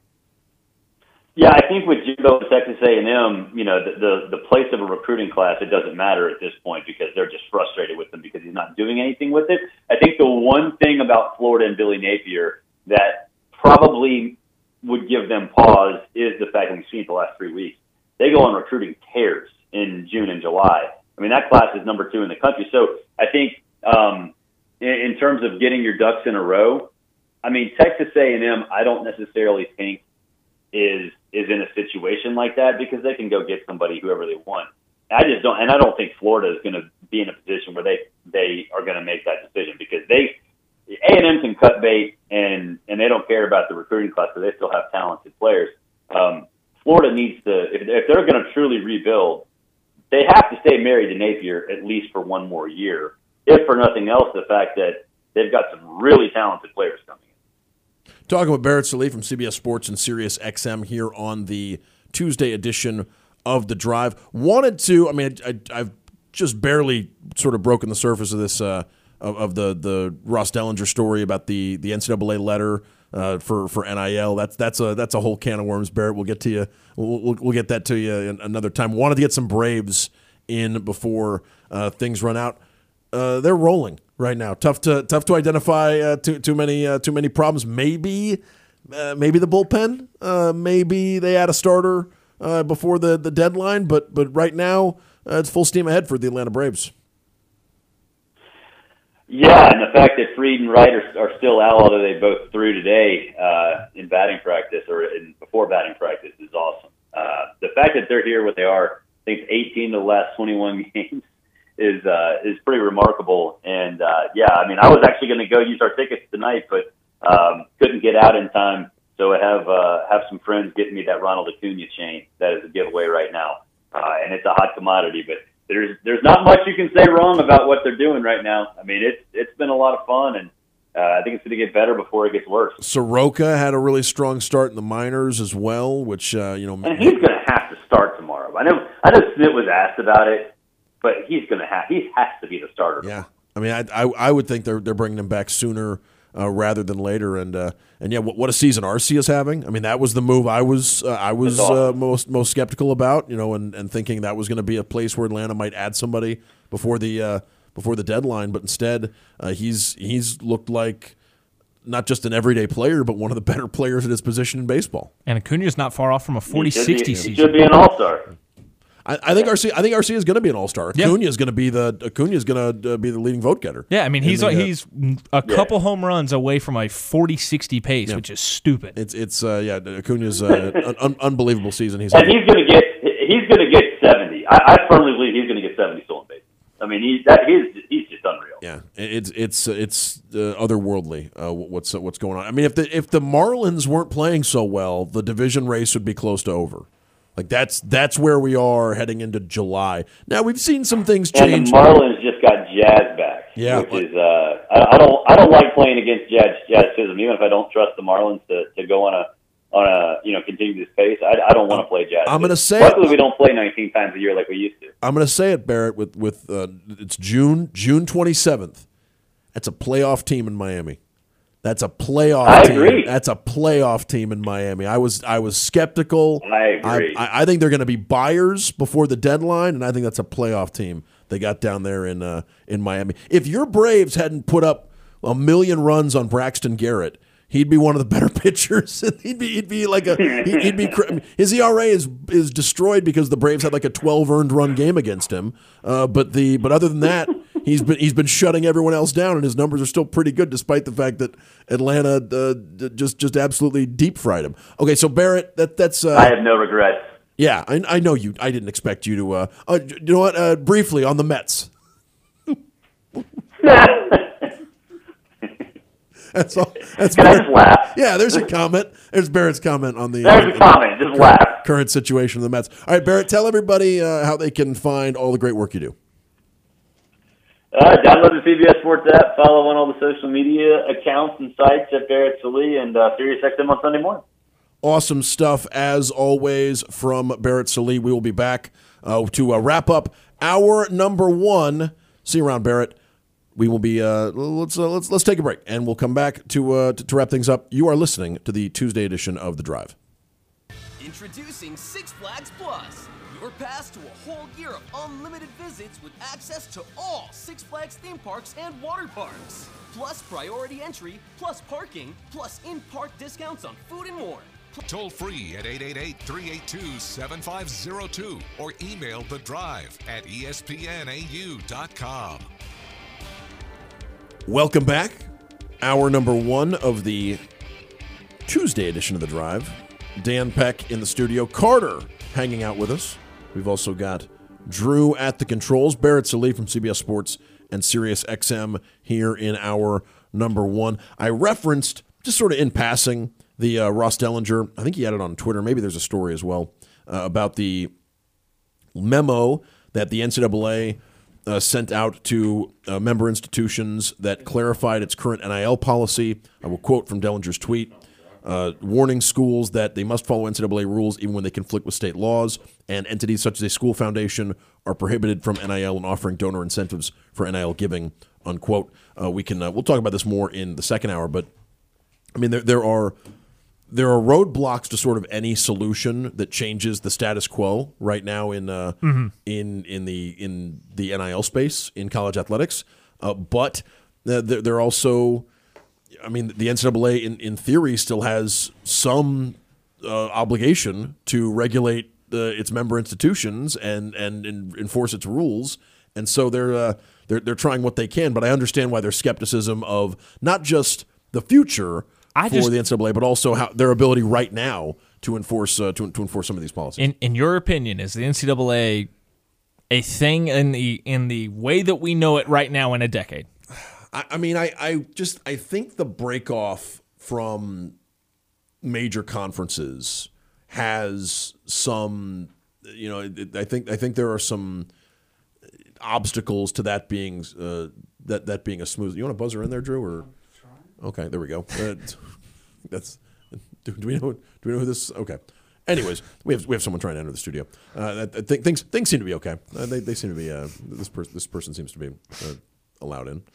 Yeah, I think with Jimbo and Texas A and M, you know, the, the the place of a recruiting class, it doesn't matter at this point because they're just frustrated with him because he's not doing anything with it. I think the one thing about Florida and Billy Napier that probably would give them pause is the fact that we've seen it the last three weeks. They go on recruiting tears in June and July. I mean, that class is number two in the country. So I think um, in, in terms of getting your ducks in a row, I mean, Texas A and M, I don't necessarily think is is in a situation like that because they can go get somebody, whoever they want. I just don't, and I don't think Florida is going to be in a position where they they are going to make that decision because they A and M can cut bait and and they don't care about the recruiting class, so they still have talented players. Um, Florida needs to, if, if they're going to truly rebuild, they have to stay married to Napier at least for one more year. If for nothing else, the fact that they've got some really talented players coming in. Talking with Barrett Sallee from C B S Sports and Sirius X M here on the Tuesday edition of The Drive. Wanted to, I mean, I, I've just barely sort of broken the surface of this, uh, of, of the the Ross Dellinger story about the, the N C double A letter uh, for for N I L. That's that's a that's a whole can of worms, Barrett. We'll get to you. We'll we'll, we'll get that to you another time. Wanted to get some Braves in before uh, things run out. Uh, they're rolling right now. Tough to tough to identify uh, too too many uh, too many problems. Maybe uh, maybe the bullpen. Uh, maybe they add a starter uh, before the, the deadline. But but right now uh, it's full steam ahead for the Atlanta Braves. Yeah, and the fact that Fried and Wright are, are still out, although they both threw today uh, in batting practice or in, before batting practice, is awesome. Uh, the fact that they're here, what they are, I think it's eighteen of the last twenty-one games. is uh, is pretty remarkable. And, uh, yeah, I mean, I was actually going to go use our tickets tonight, but um, couldn't get out in time. So I have uh, have some friends getting me that Ronald Acuna chain that is a giveaway right now. uh, and it's a hot commodity. But there's there's not much you can say wrong about what they're doing right now. I mean, it's it's been a lot of fun, and uh, I think it's going to get better before it gets worse. Soroka had a really strong start in the minors as well, which uh, you know, and he's going to have to start tomorrow. I know I know Smith was asked about it, but he's going to have he has to be the starter. Yeah, I mean, I I, I would think they're they're bringing him back sooner. Uh, rather than later, and uh, and yeah, what, what a season Arcia is having. I mean, that was the move I was uh, I was uh, most most skeptical about, you know, and, and thinking that was going to be a place where Atlanta might add somebody before the uh, before the deadline, but instead uh, he's he's looked like not just an everyday player, but one of the better players at his position in baseball. And Acuna's not far off from a forty sixty season. He should be an all-star. I, I think Arcia. I think Arcia is going to be an all-star. Yeah. Acuna is going to be the Acuna is going to uh, be the leading vote getter. Yeah, I mean he's the, uh, he's a yeah. couple home runs away from a forty sixty pace, yeah. which is stupid. It's it's uh, yeah, Acuna's uh, an un- unbelievable season. He's and he's going to get he's going to get seventy. I, I firmly believe he's going to get seventy stolen bases. I mean, he's that he's he's just unreal. Yeah, it's it's it's uh, otherworldly. Uh, what's uh, what's going on? I mean, if the if the Marlins weren't playing so well, the division race would be close to over. Like that's that's where we are heading into July. Now we've seen some things change. And the Marlins just got Jazz back. Yeah, which is uh, I, I don't I don't like playing against Jazz Jazz Chisholm, even if I don't trust the Marlins to, to go on a on a you know continue this pace. I, I don't want to play Jazz. I'm going to say luckily we don't play nineteen times a year like we used to. I'm going to say it, Barrett. With with uh, it's June June twenty-seventh. That's a playoff team in Miami. That's a playoff I team. agree. That's a playoff team in Miami. I was I was skeptical. I agree. I, I think they're going to be buyers before the deadline, and I think that's a playoff team they got down there in uh, in Miami. If your Braves hadn't put up a million runs on Braxton Garrett, he'd be one of the better pitchers. he'd be he'd be like a he'd, he'd be his E R A is is destroyed because the Braves had like a twelve earned run game against him. Uh, but the but other than that. He's been he's been shutting everyone else down, and his numbers are still pretty good, despite the fact that Atlanta uh, just just absolutely deep fried him. Okay, so Barrett, that that's uh, I have no regrets. Yeah, I, I know you. I didn't expect you to. Uh, uh, you know what? Uh, briefly on the Mets. That's all. That's Can I just laugh? Yeah, there's your comment. There's Barrett's comment on the. There's uh, a comment. Just current, laugh. Current situation of the Mets. All right, Barrett, tell everybody uh, how they can find all the great work you do. Uh, download the C B S Sports app. Follow on all the social media accounts and sites at Barrett Sallee and uh, SiriusXM on Sunday morning. Awesome stuff, as always, from Barrett Sallee. We will be back uh, to uh, wrap up our number one. See you around, Barrett. We will be. Uh, let's uh, let's let's take a break, and we'll come back to, uh, to to wrap things up. You are listening to the Tuesday edition of The Drive. Introducing Six Flags Plus. Your pass to a whole year of unlimited visits with access to all Six Flags theme parks and water parks. Plus priority entry, plus parking, plus in-park discounts on food and more. Toll free at eight eight eight, three eight two, seven five zero two or email The Drive at E S P N A U dot com. Welcome back. Hour number one of the Tuesday edition of The Drive. Dan Peck in the studio. Carter hanging out with us. We've also got Drew at the controls. Barrett Sallee from C B S Sports and SiriusXM here in our number one. I referenced, just sort of in passing, the uh, Ross Dellinger. I think he had it on Twitter. Maybe there's a story as well uh, about the memo that the N C double A uh, sent out to uh, member institutions that clarified its current N I L policy. I will quote from Dellinger's tweet. Uh, warning schools that they must follow N C double A rules even when they conflict with state laws, and entities such as a school foundation are prohibited from N I L and offering donor incentives for N I L giving, unquote. Uh, we can uh, we'll talk about this more in the second hour, but I mean there there are there are roadblocks to sort of any solution that changes the status quo right now in uh, mm-hmm. in in the in the N I L space in college athletics, uh, but uh, there there are also. I mean, the N C double A, in, in theory, still has some uh, obligation to regulate uh, its member institutions and, and, and enforce its rules, and so they're uh, they're they're trying what they can. But I understand why there's skepticism of not just the future I for just, the N C double A, but also how their ability right now to enforce uh, to to enforce some of these policies. In in your opinion, is the N C double A a thing in the in the way that we know it right now in a decade? I mean, I, I just I think the break off from major conferences has some you know, it, I think I think there are some obstacles to that being uh, that that being a smooth. You want a buzzer in there, Drew? Or okay, there we go. Uh, that's do, do we know do we know who this? Okay. Anyways, we have we have someone trying to enter the studio. Uh, I think things things seem to be okay. Uh, they they seem to be uh, this person this person seems to be uh, allowed in.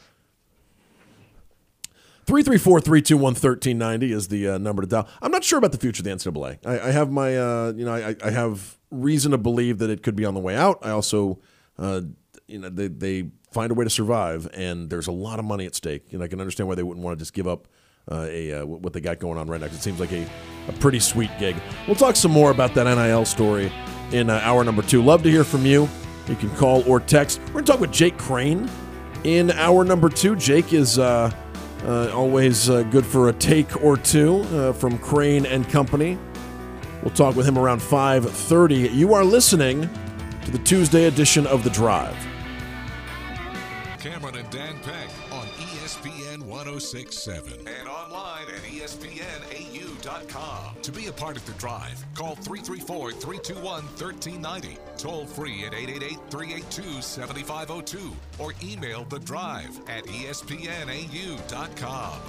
three three four, three two one, one three nine zero is the uh, number to dial. I'm not sure about the future of the N C double A. I, I have my uh, you know I, I have reason to believe that it could be on the way out. I also uh, you know they they find a way to survive, and there's a lot of money at stake. And I can understand why they wouldn't want to just give up uh, a uh, what they got going on right now. 'Cause it seems like a, a pretty sweet gig. We'll talk some more about that N I L story in uh, hour number two. Love to hear from you. You can call or text. We're going to talk with Jake Crane in hour number two. Jake is uh, uh, always uh, good for a take or two uh, from Crane and Company. We'll talk with him around five thirty. You are listening to the Tuesday edition of The Drive. Cameron and Dan Peck on E S P N one oh six point seven and online at E S P N A U dot com. To be a part of The Drive, call three three four, three two one, one three nine zero, toll free at eight eight eight, three eight two, seven five zero two, or email The Drive at E S P N A U dot com.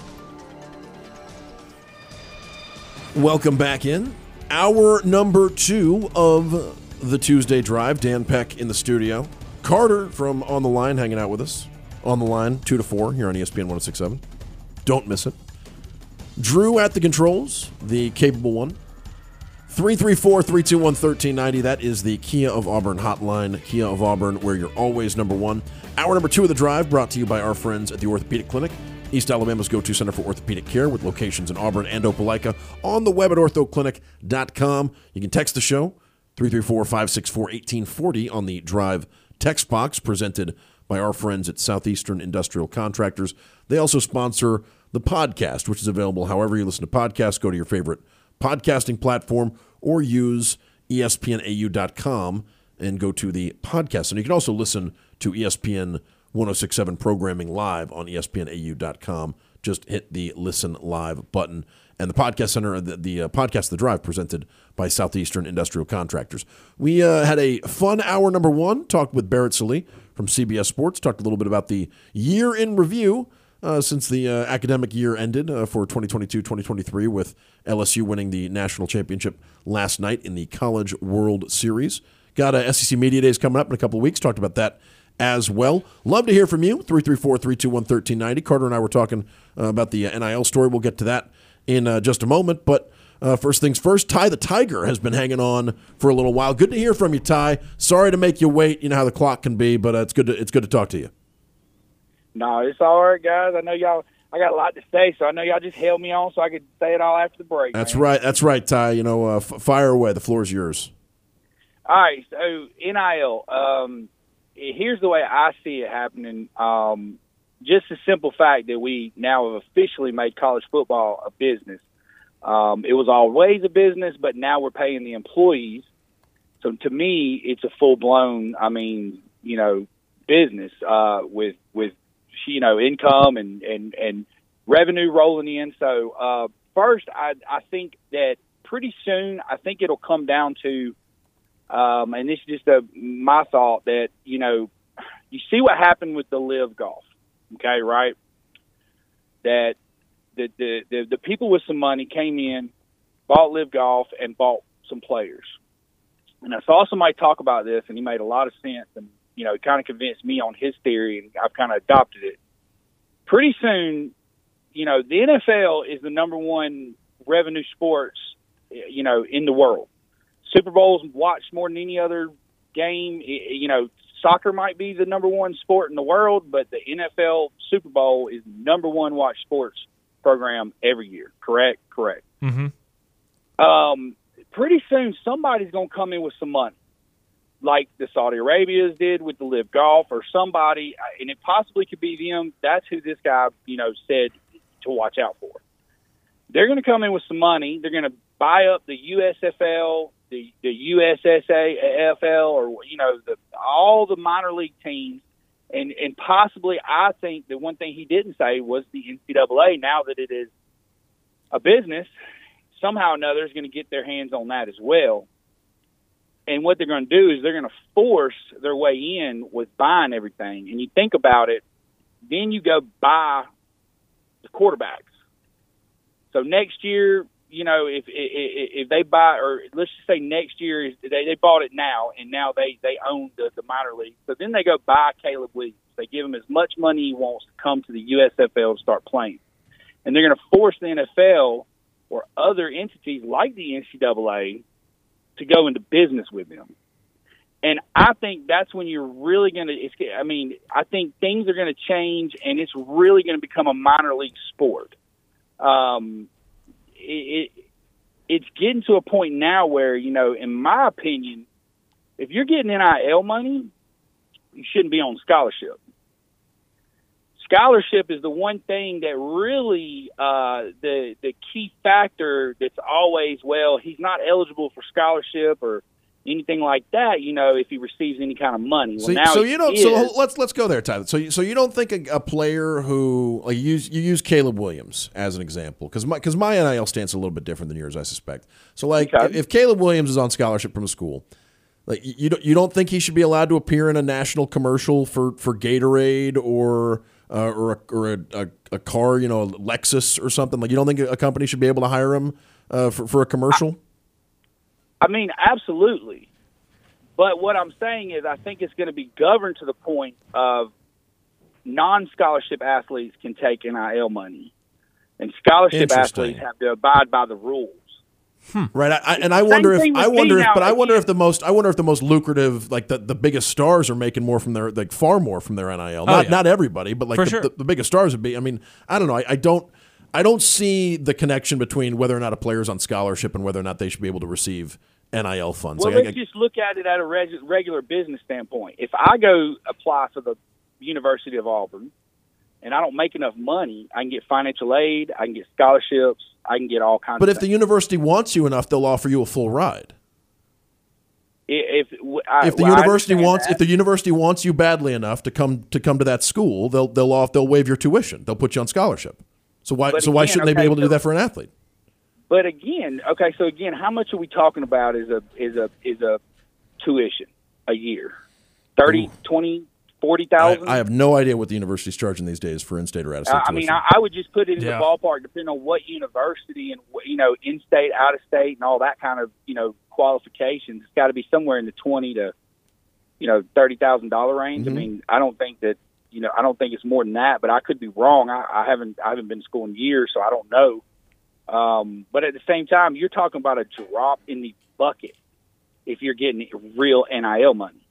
Welcome back in. Hour number two of the Tuesday Drive. Dan Peck in the studio. Carter from On the Line hanging out with us. On the Line, two to four here on E S P N one oh six point seven. Don't miss it. Drew at the controls, the capable one. three three four, three two one, one three nine zero. That is the Kia of Auburn hotline. Kia of Auburn, where you're always number one. Hour number two of The Drive, brought to you by our friends at the Orthopedic Clinic, East Alabama's go-to center for orthopedic care, with locations in Auburn and Opelika. On the web at ortho clinic dot com. You can text the show, three three four, five six four, one eight four zero on the Drive text box, presented by our friends at Southeastern Industrial Contractors. They also sponsor the podcast, which is available however you listen to podcasts. Go to your favorite podcasting platform or use E S P N A U dot com and go to the podcast. And you can also listen to E S P N one oh six point seven programming live on E S P N A U dot com. Just hit the Listen Live button. And the Podcast Center, the, the uh, podcast The Drive, presented by Southeastern Industrial Contractors. We uh, had a fun hour number one, talked with Barrett Sallee from C B S Sports, talked a little bit about the year in review uh, since the uh, academic year ended uh, for twenty twenty-two twenty twenty-three, with L S U winning the national championship last night in the College World Series. Got a S E C Media Days coming up in a couple of weeks, talked about that as well. Love to hear from you, three three four, three two one, one three nine zero. Carter and I were talking uh, about the uh, N I L story. We'll get to that in uh, just a moment, but uh, first things first, Ty the Tiger has been hanging on for a little while. Good to hear from you, Ty. Sorry to make you wait. You know how the clock can be, but uh, it's good to it's good to talk to you. No, it's all right, guys. I know y'all. I got a lot to say, so I know y'all just held me on so I could say it all after the break. That's man. right. That's right, Ty. You know, uh, f- fire away. The floor is yours. All right. So N I L. Um, here's the way I see it happening. Um, Just the simple fact that we now have officially made college football a business. Um, it was always a business, but now we're paying the employees. So to me, it's a full-blown, I mean, you know, business uh, with, with you know, income and, and, and revenue rolling in. So uh, first, I, I think that pretty soon, I think it'll come down to, um, and this is just a, my thought, that, you know, you see what happened with the Live Golf. Okay, right? That the, the the the people with some money came in, bought Live Golf, and bought some players. And I saw somebody talk about this, and he made a lot of sense, and you know, it kind of convinced me on his theory, and I've kind of adopted it. Pretty soon, you know, the N F L is the number one revenue sports, you know, in the world. Super Bowl's watched more than any other game, you know. Soccer might be the number one sport in the world, but the N F L Super Bowl is the number one watched sports program every year. Correct? Correct. Mm-hmm. Um, pretty soon, somebody's going to come in with some money, like the Saudi Arabias did with the Live Golf, or somebody, and it possibly could be them. That's who this guy, you know, said to watch out for. They're going to come in with some money. They're going to buy up the U S F L, the the U S S A F L, or you know, the all the minor league teams, and and possibly, I think the one thing he didn't say was the N C double A. Now that it is a business, somehow or another is going to get their hands on that as well. and what they're going to do is they're going to force their way in with buying everything. And you think about it, then you go buy the quarterbacks. So next year, you know, if if, if they buy, or let's just say next year, they, they bought it now, and now they, they own the, the minor league. So then they go buy Caleb Williams. They give him as much money he wants to come to the U S F L to start playing. And they're going to force the N F L or other entities like the N C double A to go into business with them. And I think that's when you're really going to, I mean, I think things are going to change, and it's really going to become a minor league sport. Um, it, it it's getting to a point now where, you know, in my opinion, if you're getting N I L money, you shouldn't be on scholarship. Scholarship is the one thing that really uh, the the key factor that's always, well, he's not eligible for scholarship or anything like that, you know, if he receives any kind of money. Well, so, now so you don't. is, So let's let's go there, Tyler. So you, so you don't think a, a player who like you use you use Caleb Williams as an example, because my because my N I L stance is a little bit different than yours, I suspect. So like okay. if, if Caleb Williams is on scholarship from a school, like you don't you don't think he should be allowed to appear in a national commercial for for Gatorade or uh, or a, or a, a, a car, you know, a Lexus or something? Like you don't think a company should be able to hire him uh, for for a commercial? I, I mean, absolutely. But what I'm saying is I think it's going to be governed to the point of non-scholarship athletes can take N I L money, and scholarship athletes have to abide by the rules. Hmm. Right, I, I, and I wonder if I wonder if, but I wonder if the most I wonder if the most lucrative, like the, the biggest stars, are making more from their like far more from their N I L. Not oh, yeah. not everybody, but like the, sure. the, the biggest stars would be. I mean, I don't know. I, I don't I don't see the connection between whether or not a player is on scholarship and whether or not they should be able to receive N I L funds. Well, like, let's I, just look at it at a reg- regular business standpoint. If I go apply for the University of Auburn and I don't make enough money, I can get financial aid, I can get scholarships, I can get all kinds but of if things. the university wants you enough, they'll offer you a full ride. If, I, if the well, university wants that. if the university wants you badly enough to come to come to that school, they'll they'll off they'll waive your tuition. They'll put you on scholarship. So why but so again, why shouldn't okay, they be able to so, do that for an athlete? But again, okay, so again, how much are we talking about is a is a is a tuition a year? thirty, Ooh. twenty, forty thousand? I, I have no idea what the university's charging these days for in-state or out-of-state uh, I tuition. mean, I, I would just put it in yeah. the ballpark depending on what university and, you know, in-state, out-of-state, and all that kind of, you know, qualifications. It's got to be somewhere in the twenty to, you know, thirty thousand dollars range. Mm-hmm. I mean, I don't think that, you know, I don't think it's more than that, but I could be wrong. I, I haven't I haven't been to school in years, so I don't know. Um, but at the same time, you're talking about a drop in the bucket if you're getting real N I L money.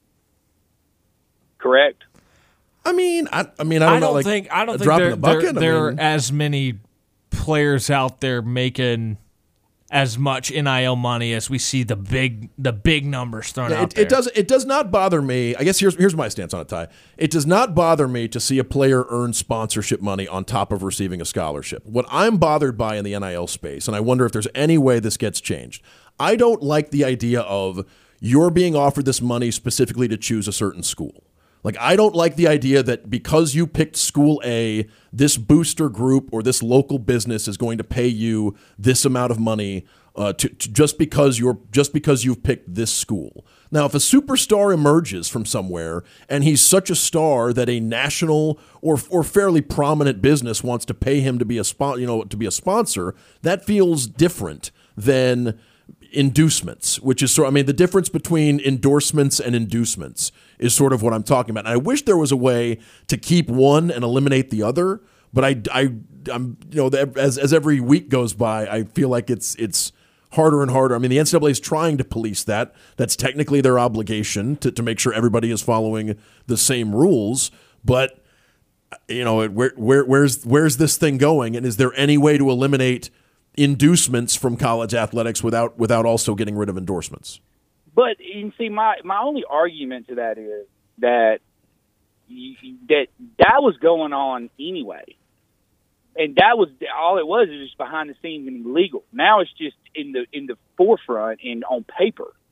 Correct? I mean, I, I mean, I don't, I don't know, like, think I don't think drop there, in the bucket. there, there I mean, are as many players out there making as much N I L money as we see the big the big numbers thrown yeah, out it, there. It does it does not bother me. I guess here's here's my stance on it, Ty. It does not bother me to see a player earn sponsorship money on top of receiving a scholarship. What I'm bothered by in the N I L space, and I wonder if there's any way this gets changed, I don't like the idea of you're being offered this money specifically to choose a certain school. Like, I don't like the idea that because you picked school A, this booster group or this local business is going to pay you this amount of money uh, to, to just because you're just because you've picked this school. Now, if a superstar emerges from somewhere and he's such a star that a national or or fairly prominent business wants to pay him to be a spon- you know to be a sponsor, that feels different than inducements, which is sort of, I mean, the difference between endorsements and inducements is sort of what I'm talking about. And I wish there was a way to keep one and eliminate the other, but I, I, I'm, you know, as as every week goes by, I feel like it's it's harder and harder. I mean, the N C double A is trying to police that. That's technically their obligation to, to make sure everybody is following the same rules. But, you know, where where where's where's this thing going? And is there any way to eliminate inducements from college athletics without without also getting rid of endorsements? But you see, my my only argument to that is that you, that that was going on anyway, and that was all it was. Is just behind the scenes and illegal. Now it's just in the in the forefront and on paper.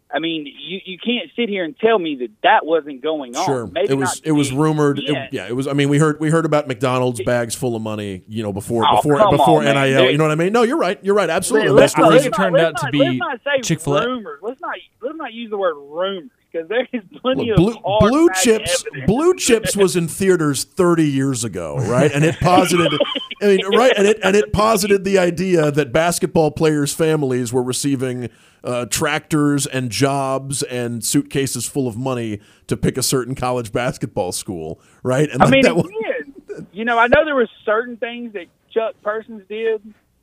I mean, you, you can't sit here and tell me that that wasn't going on. Sure, Maybe it was. not It was rumored. yet. It, yeah, it was. I mean, we heard we heard about McDonald's bags full of money. You know, before Oh, before come before on, man. N I L. They- You know what I mean? No, you're right. You're right. Absolutely. Let's That's the not- stories reason. let's turned not- out let's to not- be let's not say Chick-fil-A. rumors. Let's not let's not use the word rumors because there is plenty Look, blue, of hard blue fact chips. evidence. Blue chips was in theaters thirty years ago, right? And it posited. I mean, right? And it and it posited the idea that basketball players' families were receiving uh, tractors and jobs and suitcases full of money to pick a certain college basketball school, right? And I like mean, that was, again, you know, I know there were certain things that Chuck Persons did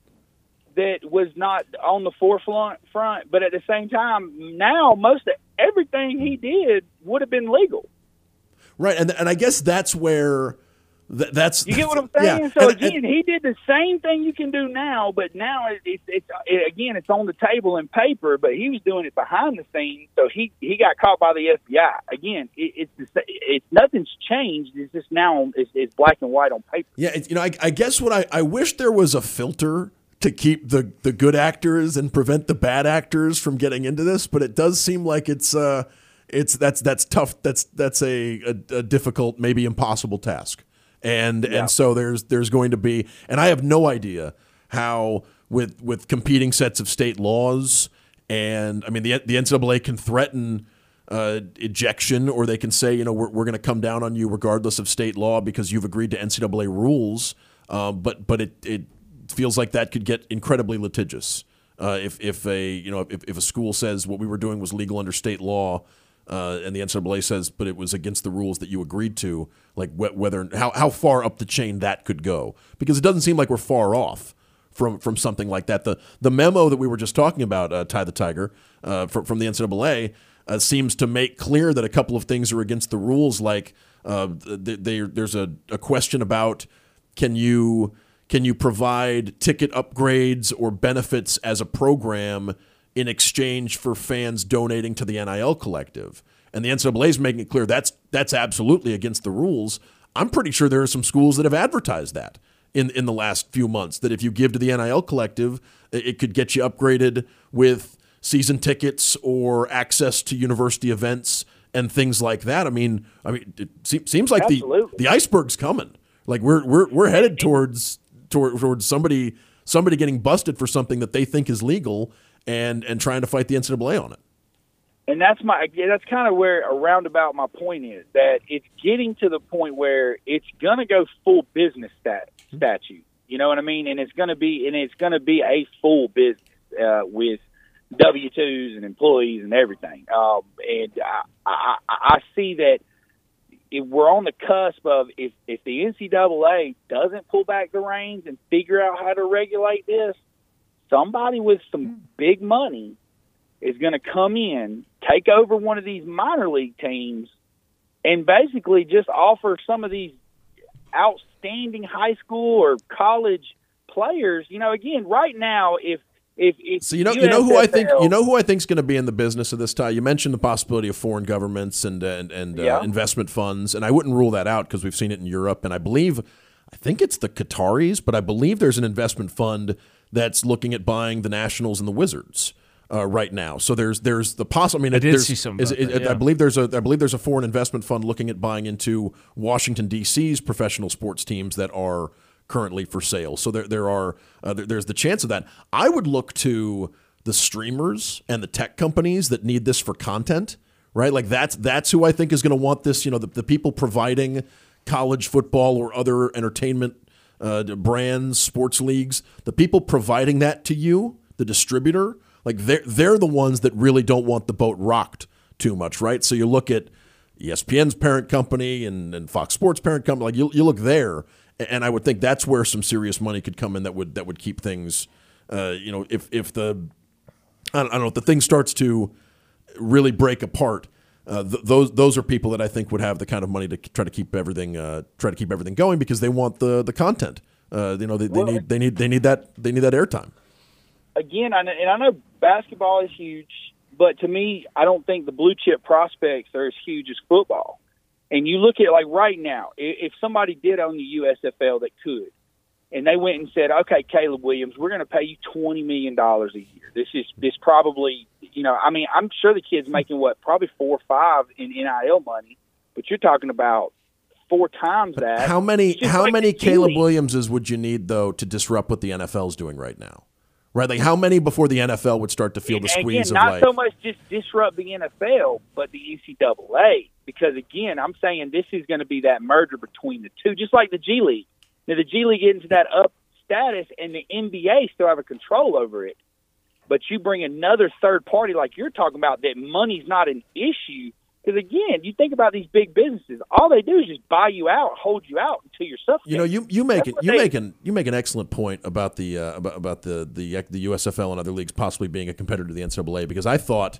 that was not on the forefront, front, but at the same time, now most of everything he did would have been legal. right? And and I guess that's where th- that's You get what I'm saying? Yeah. So And- and- again, he did the same thing you can do now, but now it, it, it's it, again it's on the table in paper. But he was doing it behind the scenes, so he, he got caught by the F B I. Again, it, it's the, sa- it's nothing's changed. It's just now it's, it's black and white on paper. Yeah, it, you know, I, I guess what I, I wish there was a filter to keep the, the good actors and prevent the bad actors from getting into this, but it does seem like it's uh it's that's that's tough. That's that's a, a, a difficult, maybe impossible task. And Yeah. and so there's there's going to be, and I have no idea how with with competing sets of state laws, and I mean the the N C double A can threaten uh, ejection, or they can say, you know, we're we're going to come down on you regardless of state law because you've agreed to N C double A rules. Um, but but it it feels like that could get incredibly litigious uh, if if a you know if, if a school says what we were doing was legal under state law. Uh, and the N C double A says, but it was against the rules that you agreed to, like wh- whether how, how far up the chain that could go, because it doesn't seem like we're far off from from something like that. The the memo that we were just talking about, uh, Ty the Tiger, uh, from, from the N C double A, uh, seems to make clear that a couple of things are against the rules. Like uh, they, they, there's a, a question about can you can you provide ticket upgrades or benefits as a program in exchange for fans donating to the N I L collective. And the N C double A is making it clear that's that's absolutely against the rules. I'm pretty sure there are some schools that have advertised that in, in the last few months, that if you give to the N I L collective, it could get you upgraded with season tickets or access to university events and things like that. I mean, I mean, it se- seems like the, Absolutely. the iceberg's coming. Like we're we're we're headed towards toward, towards somebody somebody getting busted for something that they think is legal, and and trying to fight the N C double A on it. And that's my yeah, that's kind of where a roundabout my point is, that it's getting to the point where it's going to go full business stat, statute. You know what I mean? And it's going to be and it's going to be a full business uh, with W two's and employees and everything. Um, and I, I, I see that if we're on the cusp of if, if the N C double A doesn't pull back the reins and figure out how to regulate this, somebody with some big money is going to come in, take over one of these minor league teams, and basically just offer some of these outstanding high school or college players. You know, again, right now, if if, if So you know you know who I think U S F L you know who I think is going to be in the business of this, Ty. You mentioned the possibility of foreign governments and and and uh, Yeah. investment funds, and I wouldn't rule that out because we've seen it in Europe, and I believe I think it's the Qataris, but I believe there's an investment fund that's looking at buying the Nationals and the Wizards uh, right now. So there's there's the possible. I mean, I did there's- see some is- about it- that, yeah. I believe there's a I believe there's a foreign investment fund looking at buying into Washington D C's professional sports teams that are currently for sale. So there there are uh, there, there's the chance of that. I would look to the streamers and the tech companies that need this for content, right? Like that's that's who I think is going to want this. You know, the, the people providing college football or other entertainment uh, brands, sports leagues, the people providing that to you, the distributor, like they're they're the ones that really don't want the boat rocked too much, right? So you look at E S P N's parent company and, and Fox Sports parent company, like you you look there, and I would think that's where some serious money could come in that would that would keep things, uh, you know, if if the I don't, I don't know if the thing starts to really break apart. Uh, th- those those are people that I think would have the kind of money to k- try to keep everything uh, try to keep everything going because they want the the content. Uh, you know, they, they Well, need they need they need that they need that airtime. again, I know, and I know basketball is huge, but to me, I don't think the blue chip prospects are as huge as football. And you look at like right now, i- if somebody did own the U S F L that could, and they went and said, okay, Caleb Williams, we're going to pay you twenty million dollars a year. This is this probably, you know, I mean, I'm sure the kid's making, what, probably four or five in N I L money, but you're talking about four times that. How many how like many Caleb Williamses would you need, though, to disrupt what the N F L is doing right now? Right, like how many before the N F L would start to feel the and squeeze again, of not like so much just disrupt the N F L, but the N C double A. Because again, I'm saying this is going to be that merger between the two, just like the G League. Now the G League gets into that up status, and the N B A still have a control over it. But you bring another third party, like you're talking about, that money's not an issue. Because again, you think about these big businesses, all they do is just buy you out, hold you out until you're suffocated. You know, you you make it, you they, make an you make an excellent point about the uh, about about the, the the U S F L and other leagues possibly being a competitor to the N C double A, because I thought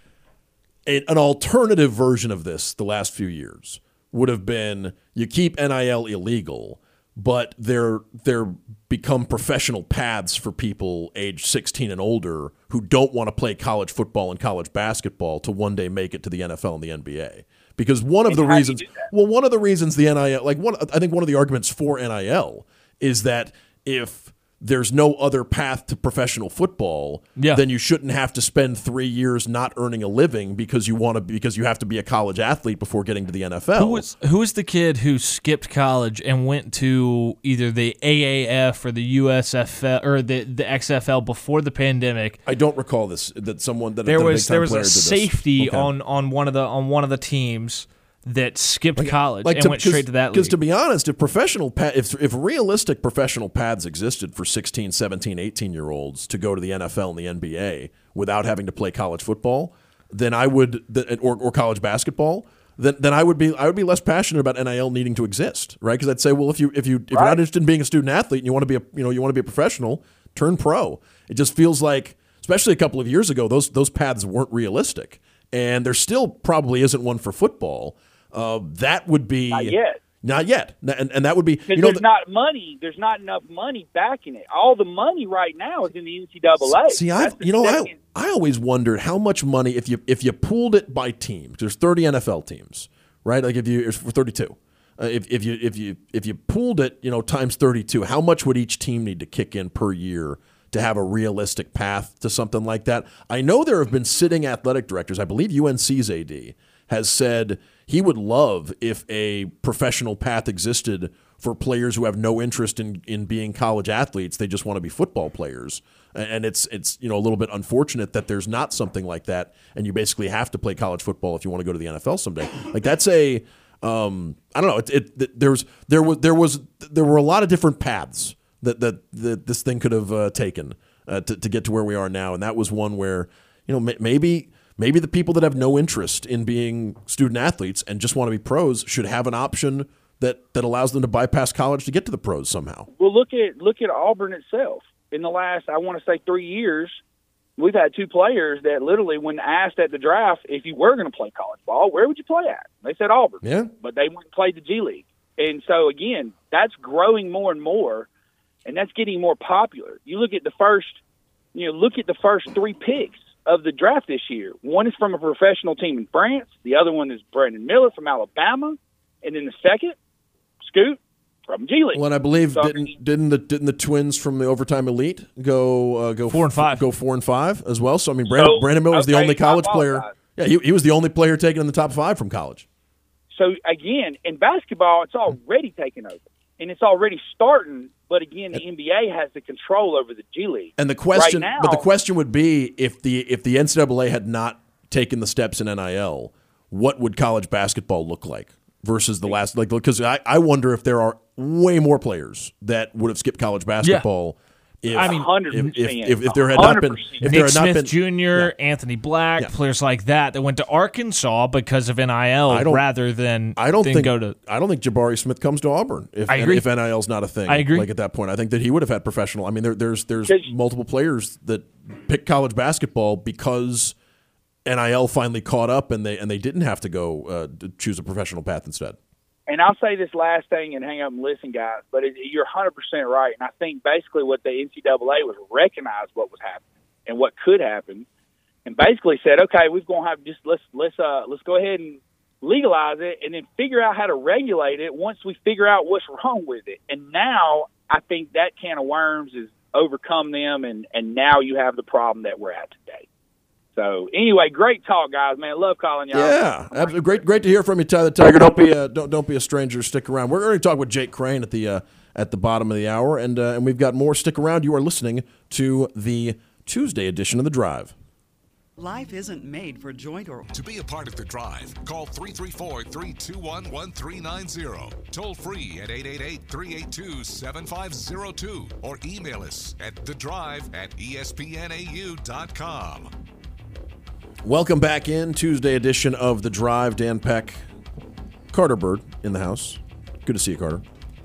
a, an alternative version of this the last few years would have been you keep N I L illegal, but they're they're become professional paths for people aged sixteen and older who don't want to play college football and college basketball to one day make it to the N F L and the N B A. Because one of and the how reasons, do you do that? well, one of the reasons the N I L, like one, I think one of the arguments for N I L is that if there's no other path to professional football, Yeah. then you shouldn't have to spend three years not earning a living because you want to because you have to be a college athlete before getting to the N F L. Who was who was the kid who skipped college and went to either the A A F or the U S F L or the, the X F L before the pandemic? I don't recall this. That someone that There that a was big-time there was player a did this. safety Okay. on, on one of the on one of the teams that skipped college Like and to- went straight to that league. Because to be honest, if professional pa- if if realistic professional paths existed for sixteen, seventeen, eighteen year olds to go to the N F L and the N B A without having to play college football, then I would th- or, or college basketball, then then I would be I would be less passionate about N I L needing to exist, right? Because I'd say, well, if you if you if you're not interested in being a student athlete and you want to be a you know you want to be a professional, turn pro. It just feels like, especially a couple of years ago, those those paths weren't realistic, and there still probably isn't one for football. Uh, that would be Not yet. Not yet, and and that would be Because you know there's the, not money. There's not enough money backing it. All the money right now is in the N C double A. See, I That's the you know I second- I always wondered how much money if you if you pooled it by team. There's thirty N F L teams, right? Like if you it's for thirty-two. Uh, if if you if you if you pooled it, you know, times thirty-two, how much would each team need to kick in per year to have a realistic path to something like that? I know there have been sitting athletic directors. I believe U N C's A D has said he would love if a professional path existed for players who have no interest in, in being college athletes. They just want to be football players. And it's it's you know a little bit unfortunate that there's not something like that, and you basically have to play college football if you want to go to the N F L someday. Like that's a um, I don't know. It, it there was there was there was there were a lot of different paths that that, that this thing could have uh, taken uh, to to get to where we are now, and that was one where you know maybe. Maybe the people that have no interest in being student athletes and just want to be pros should have an option that, that allows them to bypass college to get to the pros somehow. Well, look at look at Auburn itself. In the last, I want to say, three years, we've had two players that literally, when asked at the draft if you were going to play college ball, where would you play at? They said Auburn. Yeah. But they went and played the G League. And so, again, that's growing more and more, and that's getting more popular. You look at the first, you know, look at the first three picks of the draft this year. One is from a professional team in France. The other one is Brandon Miller from Alabama. And then the second, Scoot from G League. Well, and I believe So, didn't didn't the didn't the twins from the Overtime Elite go uh, go Four and five. go four and five as well? So I mean, Brandon, So, Brandon Miller was the okay, only college I player. apologize. Yeah, he, he was the only player taken in the top five from college. So, again, in basketball, it's already taken over. And it's already starting, but again, the N B A has the control over the G League. And the question, right now, but the question would be if the if the N C double A had not taken the steps in N I L, what would college basketball look like versus the last? Like, because I, I wonder if there are way more players that would have skipped college basketball. If, I mean, if, one hundred percent. if, if, if there had not been, one hundred percent. if there Nick had not Smith been, Junior, Yeah. Anthony Black, Yeah. players like that that went to Arkansas because of N I L I don't- rather than I don't than think go to. I don't think Jabari Smith comes to Auburn if I agree. if N I L's not a thing. I agree. Like at that point, I think that he would have had professional. I mean, there, there's there's Because- multiple players that pick college basketball because N I L finally caught up and they and they didn't have to go uh, to choose a professional path instead. And I'll say this last thing and hang up and listen, guys, but it, you're one hundred percent right. And I think basically what the N C double A was recognize what was happening and what could happen, and basically said, okay, we're going to have just let's let's uh let's go ahead and legalize it, and then figure out how to regulate it once we figure out what's wrong with it. And now I think that can of worms has overcome them, and, and now you have the problem that we're at today. So anyway, great talk, guys. Man, love calling y'all. Yeah, absolutely. Great, great to hear from you, Tyler Tiger. Don't be a don't don't be a stranger. Stick around. We're going to talk with Jake Crane at the uh, at the bottom of the hour, and uh, and we've got more. Stick around. You are listening to the Tuesday edition of The Drive. Life isn't made for joint or... To be a part of The Drive, call three three four, three two one, one three nine zero. Toll free at eight eight eight, three eight two, seven five zero two. Or email us at thedrive at E S P N A U dot com. Welcome back in, Tuesday edition of The Drive. Dan Peck, Carter Bird in the house. Good to see you, Carter.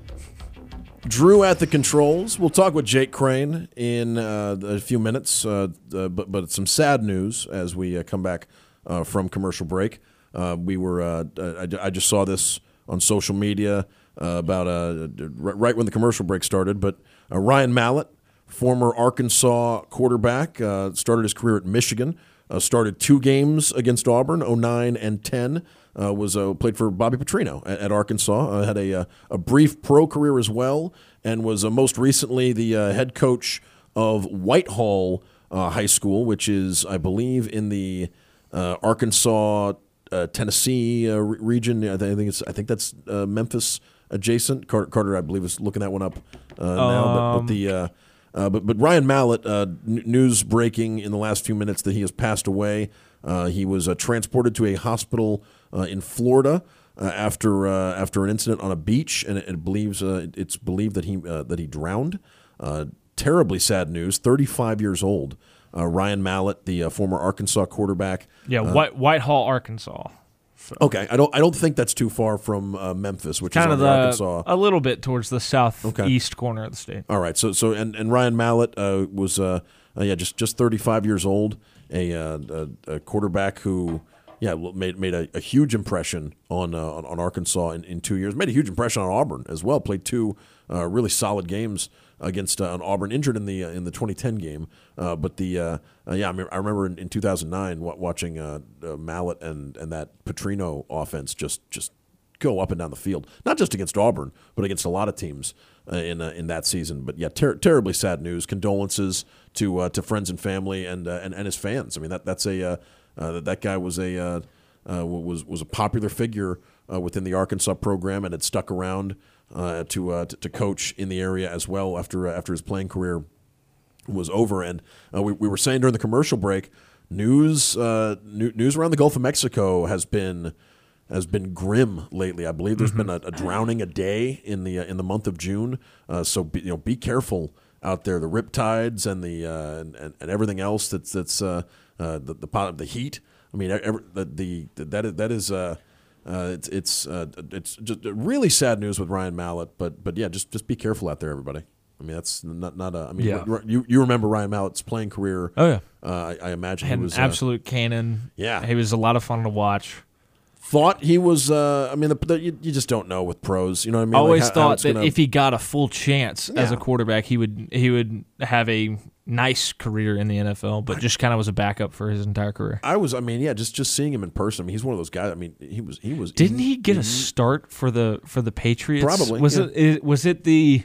Drew at the controls. We'll talk with Jake Crane in uh, a few minutes, uh, uh, but but some sad news as we uh, come back uh, from commercial break. Uh, we were uh, I, I just saw this on social media uh, about uh, right when the commercial break started. But uh, Ryan Mallett, former Arkansas quarterback, uh, started his career at Michigan. Uh, started two games against Auburn, oh nine and ten. Uh, was uh, played for Bobby Petrino at, at Arkansas. Uh, had a uh, a brief pro career as well, and was uh, most recently the uh, head coach of Whitehall uh, High School, which is, I believe, in the uh, Arkansas, uh, Tennessee uh, re- region. I think it's I think that's uh, Memphis adjacent. Carter, Carter, I believe, is looking that one up uh, now. But, but the uh, uh, but but Ryan Mallett, uh, n- news breaking in the last few minutes that he has passed away. Uh, he was uh, transported to a hospital uh, in Florida uh, after uh, after an incident on a beach, and it, it believes uh, it's believed that he uh, that he drowned. Uh, terribly sad news. thirty-five years old. Uh, Ryan Mallett, the uh, former Arkansas quarterback. Yeah, uh, White, Whitehall, Arkansas. So. Okay, I don't I don't think that's too far from uh, Memphis, which kind is of on the, the Arkansas. a little bit towards the southeast Okay. corner of the state. All right, so so and, and Ryan Mallett uh, was uh, uh, yeah just just thirty-five years old. A, uh, a, a quarterback who, yeah, made made a, a huge impression on, uh, on on Arkansas in, in two years. Made a huge impression on Auburn as well. Played two uh, really solid games against uh, an Auburn. Injured in the uh, in the twenty ten game, uh, but the uh, uh, yeah, I, mean, I remember in, in two thousand nine w- watching uh, uh, Mallett and and that Petrino offense just just go up and down the field. Not just against Auburn, but against a lot of teams uh, in uh, in that season. But yeah, ter- terribly sad news. Condolences to uh, to friends and family and, uh, and and his fans. I mean that that's a uh, uh, that guy was a uh, uh, was was a popular figure uh, within the Arkansas program and had stuck around uh, to, uh, to to coach in the area as well after uh, after his playing career was over. And uh, we we were saying during the commercial break, news uh, new, news around the Gulf of Mexico has been. has been grim lately. I believe there's mm-hmm. been a, a drowning a day in the uh, in the month of June. Uh, so be, you know, be careful out there. The riptides and the uh, and, and, and everything else that's that's uh, uh, the the pot of the heat. I mean, every, the, the that is that is uh, uh, it's it's uh, it's just really sad news with Ryan Mallett. But but yeah, just just be careful out there, everybody. I mean, that's not not a. I mean, yeah. you you remember Ryan Mallett's playing career? Oh yeah, uh, I, I imagine Had he was an absolute uh, cannon. Yeah, he was a lot of fun to watch. Thought he was. Uh, I mean, the, the, you, you just don't know with pros. You know what I mean? Always like how, thought how that gonna... if he got a full chance yeah. as a quarterback, he would he would have a nice career in the N F L. But just kind of was a backup for his entire career. I was. I mean, yeah, just just seeing him in person. I mean, he's one of those guys. I mean, he was. He was. Didn't he get he, a start for the for the Patriots? Probably. Was yeah. it was it the.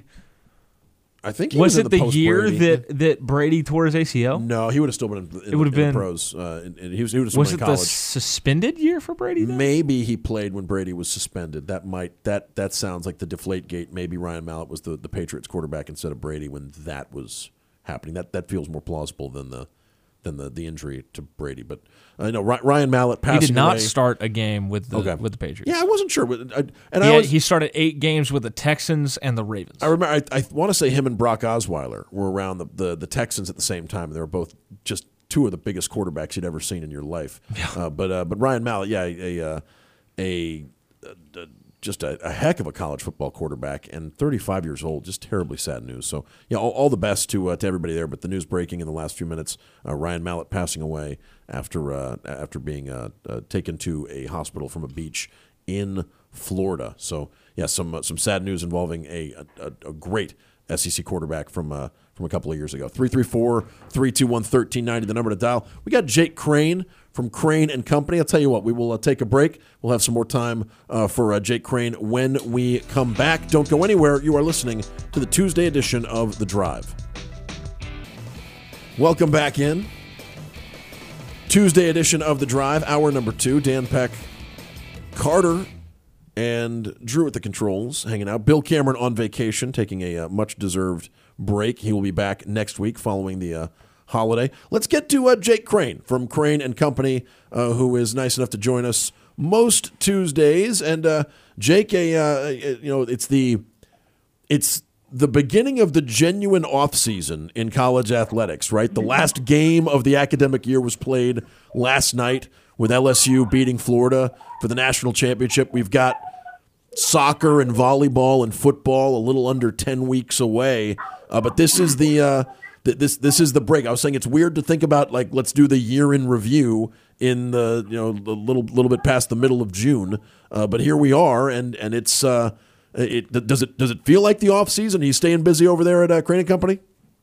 I think he was, was it the, the year Brady. that, that Brady tore his A C L? No, he would have still been in, in, it would have in been the pros. Uh, and, and he was. He would have was been it in college. the suspended year for Brady? Then? Maybe he played when Brady was suspended. That might that that sounds like the deflate gate. Maybe Ryan Mallett was the, the Patriots quarterback instead of Brady when that was happening. That that feels more plausible than the than the, the injury to Brady. But I uh, know Ryan Mallett passing away. He did not away. start a game with the okay. with the Patriots. Yeah, I wasn't sure. But I, and he, I always, he started eight games with the Texans and the Ravens. I remember. I, I want to say him and Brock Osweiler were around the, the, the Texans at the same time. They were both just two of the biggest quarterbacks you'd ever seen in your life. Yeah. Uh, but uh, but Ryan Mallett, yeah, a a, a, a just a, a heck of a college football quarterback, and thirty-five years old. Just terribly sad news. So yeah, all, all the best to uh, to everybody there. But the news breaking in the last few minutes: uh, Ryan Mallett passing away after uh, after being uh, uh, taken to a hospital from a beach in Florida. So yeah, some uh, some sad news involving a a, a great S E C quarterback from uh, from from a couple of years ago. three three four, three two one, one three nine zero, the number to dial. We got Jake Crane from Crane and Company. I'll tell you what, we will uh, take a break. We'll have some more time uh, for uh, Jake Crane when we come back. Don't go anywhere. You are listening to the Tuesday edition of The Drive. Welcome back in. Tuesday edition of The Drive, hour number two. Dan Peck, Carter, and Drew at the controls, hanging out. Bill Cameron on vacation, taking a uh, much-deserved break. He will be back next week following the uh, holiday. Let's get to uh, Jake Crane from Crane and Company, uh, who is nice enough to join us most Tuesdays. And uh, Jake, a, uh, you know, it's the it's the beginning of the genuine off season in college athletics, right? The last game of the academic year was played last night with L S U beating Florida for the national championship. We've got soccer and volleyball and football a little under ten weeks away, uh, but this is the uh, th- this this is the break. I was saying it's weird to think about, like, let's do the year in review in the you know a little little bit past the middle of June, uh, but here we are, and and it's uh, it does it does it feel like the off season? Are you staying busy over there at uh, Crane and Company?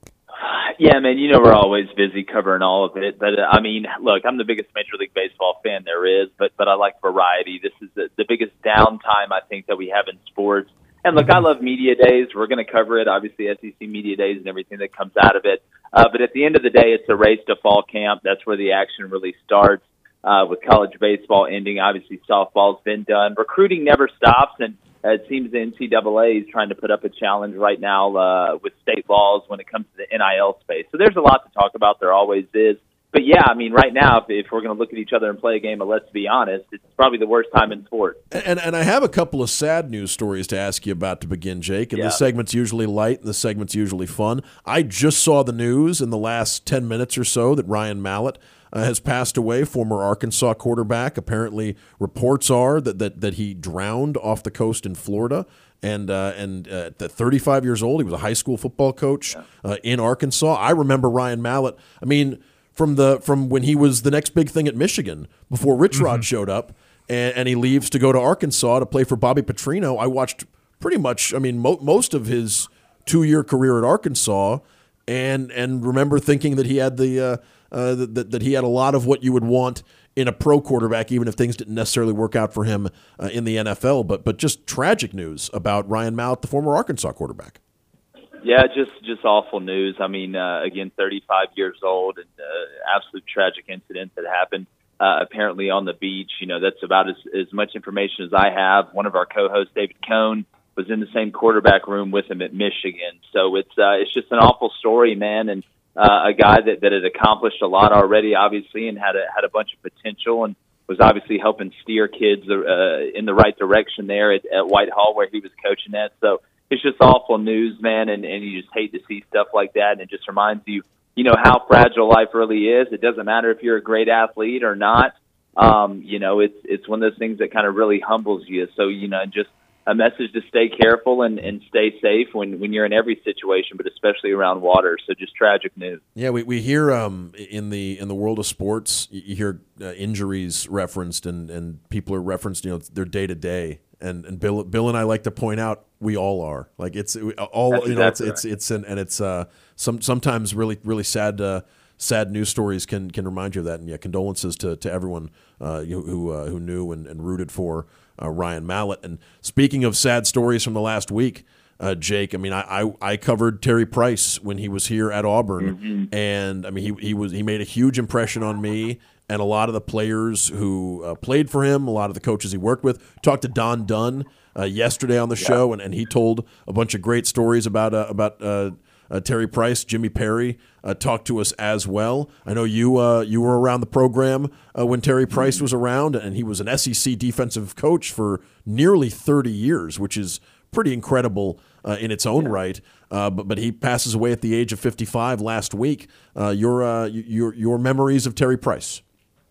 Yeah, man, you know we're always busy covering all of it. But, uh, I mean, look, I'm the biggest Major League Baseball fan there is, but but I like variety. This is the, the biggest downtime, I think, that we have in sports. And, look, I love media days. We're going to cover it, obviously, S E C media days and everything that comes out of it. Uh, but at the end of the day, it's a race to fall camp. That's where the action really starts. Uh, with college baseball ending, obviously, softball's been done. Recruiting never stops, and Uh, it seems the N C double A is trying to put up a challenge right now uh, with state laws when it comes to the N I L space. So there's a lot to talk about. There always is. But, yeah, I mean, right now, if, if we're going to look at each other and play a game of Let's Be Honest, it's probably the worst time in sports. And and I have a couple of sad news stories to ask you about to begin, Jake. And yeah. this segment's usually light and the segment's usually fun. I just saw the news in the last ten minutes or so that Ryan Mallett Uh, has passed away, former Arkansas quarterback. Apparently, reports are that that, that he drowned off the coast in Florida. And uh, and uh, at thirty-five years old, he was a high school football coach uh, in Arkansas. I remember Ryan Mallett. I mean, from the from when he was the next big thing at Michigan before Rich Rod mm-hmm. showed up, and, and he leaves to go to Arkansas to play for Bobby Petrino. I watched pretty much, I mean, mo- most of his two-year career at Arkansas, and and remember thinking that he had the uh, uh, that that he had a lot of what you would want in a pro quarterback, even if things didn't necessarily work out for him uh, in the N F L. But but just tragic news about Ryan Mallett, the former Arkansas quarterback. Yeah, just just awful news. I mean, uh, again, thirty-five years old, and uh, absolute tragic incident that happened uh, apparently on the beach. You know, that's about as, as much information as I have. One of our co-hosts, David Cohn, was in the same quarterback room with him at Michigan. So it's uh, it's just an awful story, man, and uh, a guy that, that had accomplished a lot already, obviously, and had a, had a bunch of potential, and was obviously helping steer kids uh, in the right direction there at, at Whitehall where he was coaching at. So it's just awful news, man, and, and you just hate to see stuff like that, and it just reminds you, you know, how fragile life really is. It doesn't matter if you're a great athlete or not. Um, you know, it's it's one of those things that kind of really humbles you. So, you know, just a message to stay careful and, and stay safe when, when you're in every situation, but especially around water. So just tragic news. Yeah, we, we hear um, in the in the world of sports, you hear uh, injuries referenced, and, and people are referenced, you know, their day-to-day. And and Bill Bill and I like to point out we all are. Like it's all That's you know. exactly it's right. it's it's an, and it's uh some sometimes really really sad uh, sad news stories can can remind you of that. And yeah, condolences to to everyone uh, who who, uh, who knew and, and rooted for uh, Ryan Mallett. And speaking of sad stories from the last week, uh, Jake, I mean I, I I covered Terry Price when he was here at Auburn, Mm-hmm. and I mean he he was he made a huge impression on me. And a lot of the players who uh, played for him, a lot of the coaches he worked with. Talked to Don Dunn uh, yesterday on the show, yeah. and, and he told a bunch of great stories about uh, about uh, uh, Terry Price. Jimmy Perry uh, talked to us as well. I know you uh, you were around the program uh, when Terry Price mm-hmm. was around, and he was an S E C defensive coach for nearly thirty years, which is pretty incredible uh, in its own yeah. right. Uh, but but he passes away at the age of fifty-five last week. Uh, your uh, your your memories of Terry Price?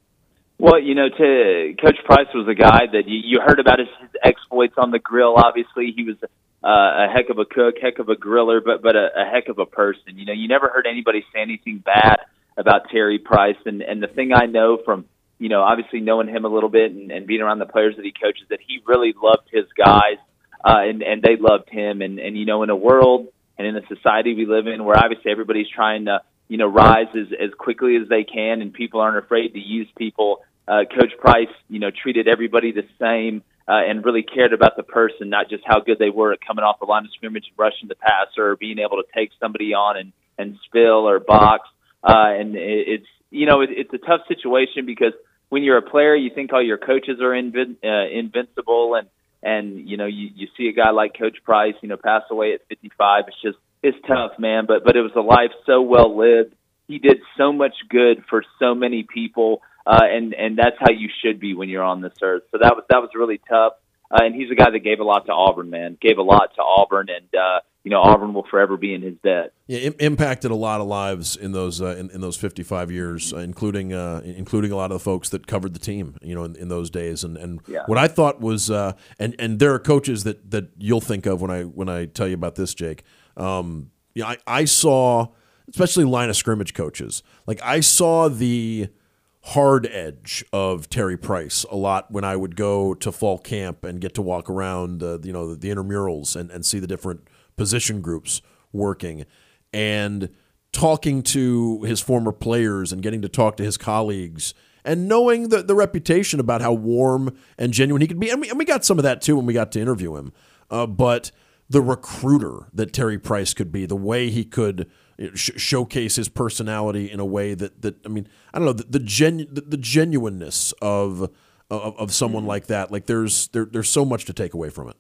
Well, you know, to, Coach Price was a guy that you, you heard about his, his exploits on the grill. Obviously, he was uh, a heck of a cook, heck of a griller, but but a, a heck of a person. You know, you never heard anybody say anything bad about Terry Price. And, and the thing I know from, you know, obviously knowing him a little bit and, and being around the players that he coaches, that he really loved his guys, uh, and, and they loved him. And, and, you know, in a world and in the society we live in, where obviously everybody's trying to, you know, rise as, as quickly as they can, and people aren't afraid to use people. Uh, Coach Price, you know, treated everybody the same uh, and really cared about the person, not just how good they were at coming off the line of scrimmage and rushing the passer or being able to take somebody on and, and spill or box. Uh, and it, it's, you know, it, it's a tough situation because when you're a player, you think all your coaches are invin- uh, invincible, and, and, you know, you, you see a guy like Coach Price, you know, pass away at fifty-five. It's just, it's tough, man, but, but it was a life so well lived. He did so much good for so many people. Uh, and, and that's how you should be when you're on this earth. So that was, that was really tough. Uh, and he's a guy that gave a lot to Auburn, man, gave a lot to Auburn. And, uh, you know, Auburn will forever be in his debt. Yeah, im- impacted a lot of lives in those uh, in, in those fifty-five years, uh, including uh, including a lot of the folks that covered the team, you know, in, in those days. And, and yeah. what I thought was, uh, and and there are coaches that, that you'll think of when I when I tell you about this, Jake. Um, yeah, I, I saw, especially line of scrimmage coaches, like I saw the hard edge of Terry Price a lot when I would go to fall camp and get to walk around, uh, you know, the, the intramurals and, and see the different position groups working, and talking to his former players and getting to talk to his colleagues and knowing the, the reputation about how warm and genuine he could be. And we, and we got some of that too when we got to interview him. Uh, but the recruiter that Terry Price could be, the way he could sh- showcase his personality in a way that, that I mean, I don't know, the, the, genu- the, the genuineness of, of of someone like that. Like there's there, there's so much to take away from it.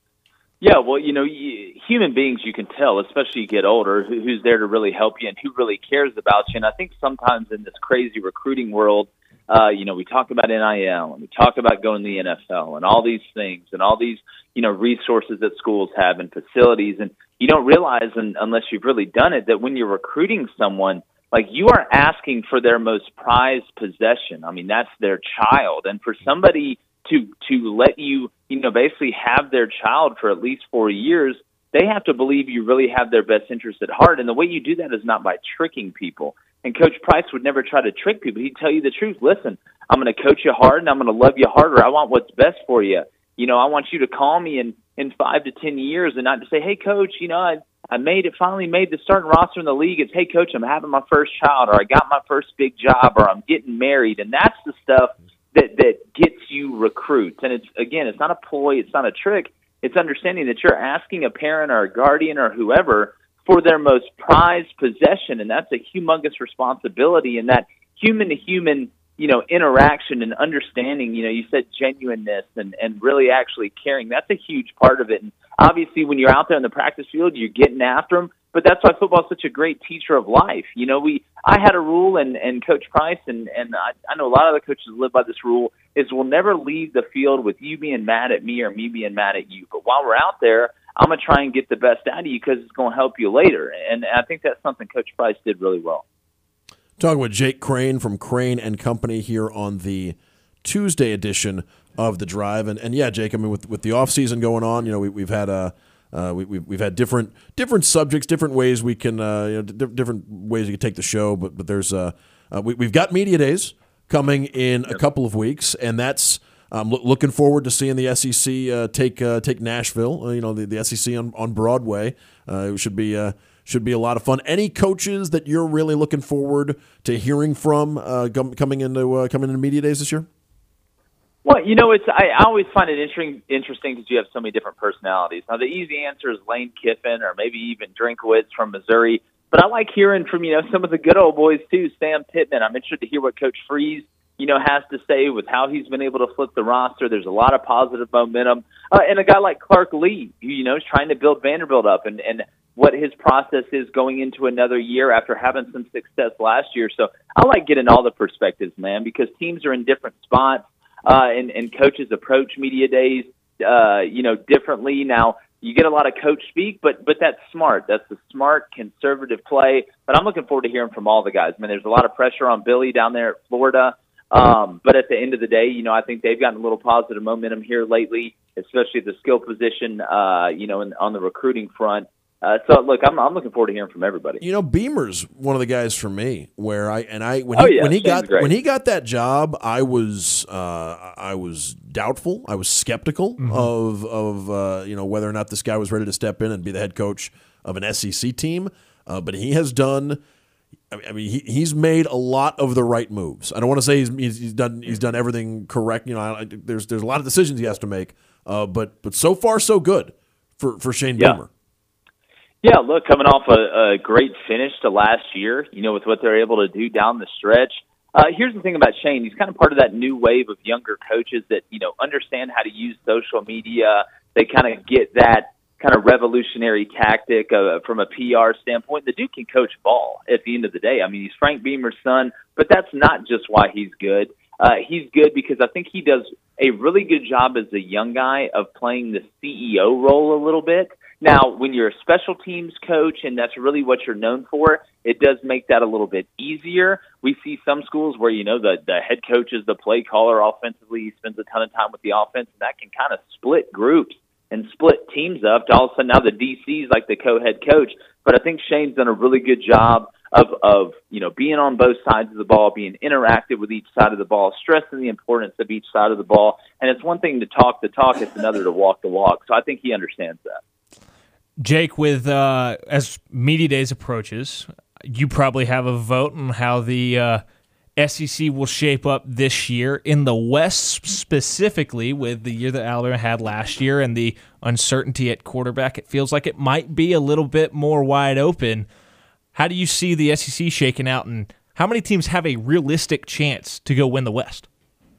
Yeah, well, you know, you, human beings, you can tell, especially you get older, who, who's there to really help you and who really cares about you. And I think sometimes in this crazy recruiting world, uh, you know, we talk about N I L and we talk about going to the N F L and all these things and all these, you know, resources that schools have and facilities. And you don't realize, and, unless you've really done it, that when you're recruiting someone, like you are asking for their most prized possession. I mean, that's their child. And for somebody to to let you, you know, basically have their child for at least four years, they have to believe you really have their best interest at heart. And the way you do that is not by tricking people. And Coach Price would never try to trick people. He'd tell you the truth. Listen, I'm going to coach you hard and I'm going to love you harder. I want what's best for you. You know, I want you to call me in, in five to ten years and not to say, hey, Coach, you know, I, I made it, finally made the starting roster in the league. It's, hey, Coach, I'm having my first child, or I got my first big job, or I'm getting married. And that's the stuff that that gets you recruits. And it's, again, it's not a ploy, it's not a trick. It's understanding that you're asking a parent or a guardian or whoever for their most prized possession, and that's a humongous responsibility. And that human-to-human, you know, interaction and understanding, you know, you said genuineness and, and really actually caring, that's a huge part of it. And obviously when you're out there in the practice field, you're getting after them. But that's why football is such a great teacher of life. You know, we I had a rule, and, and Coach Price, and, and I, I know a lot of the coaches live by this rule, is we'll never leave the field with you being mad at me or me being mad at you. But while we're out there, I'm going to try and get the best out of you because it's going to help you later. And I think that's something Coach Price did really well. Talking with Jake Crane from Crane and Company here on the Tuesday edition of The Drive. And, and yeah, Jake, I mean, with, with the offseason going on, you know, we, we've had a Uh, we, we've we've had different different subjects, different ways we can uh, you know di- different ways we can take the show. But but there's uh, uh we we've got media days coming in a couple of weeks, and that's I'm lo- looking forward to seeing the S E C uh, take uh, take Nashville. Uh, you know the, the S E C on, on Broadway. Uh, it should be uh, should be a lot of fun. Any coaches that you're really looking forward to hearing from uh, com- coming into uh, coming into media days this year? Well, you know, it's I, I always find it interesting interesting because you have so many different personalities. Now, the easy answer is Lane Kiffin or maybe even Drinkwitz from Missouri. But I like hearing from, you know, some of the good old boys, too. Sam Pittman. I'm interested to hear what Coach Freeze, you know, has to say with how he's been able to flip the roster. There's a lot of positive momentum. Uh, and a guy like Clark Lee, who, you know, is trying to build Vanderbilt up and, and what his process is going into another year after having some success last year. So I like getting all the perspectives, man, because teams are in different spots. Uh, and, and coaches approach media days, uh, you know, differently. Now, you get a lot of coach speak, but but that's smart. That's a smart, conservative play. But I'm looking forward to hearing from all the guys. I mean, there's a lot of pressure on Billy down there at Florida. Um, but at the end of the day, you know, I think they've gotten a little positive momentum here lately, especially at the skill position, uh, you know, in, on the recruiting front. Uh, so look, I'm I'm looking forward to hearing from everybody. You know, Beamer's one of the guys for me where I and I when oh, he yeah, when he Shane's got great. when he got that job, I was uh, I was doubtful. I was skeptical mm-hmm. of of uh, you know whether or not this guy was ready to step in and be the head coach of an S E C team. Uh, but he has done. I mean, he he's made a lot of the right moves. I don't want to say he's he's done he's done everything correct. You know, I, there's there's a lot of decisions he has to make. Uh, but but so far so good for for Shane yeah. Beamer. Yeah, look, coming off a, a great finish to last year, you know, with what they're able to do down the stretch. Uh, here's the thing about Shane. He's kind of part of that new wave of younger coaches that, you know, understand how to use social media. They kind of get that kind of revolutionary tactic uh, from a P R standpoint. The dude can coach ball at the end of the day. I mean, he's Frank Beamer's son, but that's not just why he's good. Uh, he's good because I think he does a really good job as a young guy of playing the C E O role a little bit. Now, when you're a special teams coach and that's really what you're known for, it does make that a little bit easier. We see some schools where, you know, the, the head coach is the play caller offensively. He spends a ton of time with the offense, and that can kind of split groups and split teams up. To all of a sudden now the D C's like the co-head coach. But I think Shane's done a really good job of, of, you know, being on both sides of the ball, being interactive with each side of the ball, stressing the importance of each side of the ball. And it's one thing to talk the talk, it's another to walk the walk. So I think he understands that. Jake, with uh, as Media Days approaches, you probably have a vote on how the uh, S E C will shape up this year. In the West specifically, with the year that Alabama had last year and the uncertainty at quarterback, it feels like it might be a little bit more wide open. How do you see the S E C shaking out, and how many teams have a realistic chance to go win the West?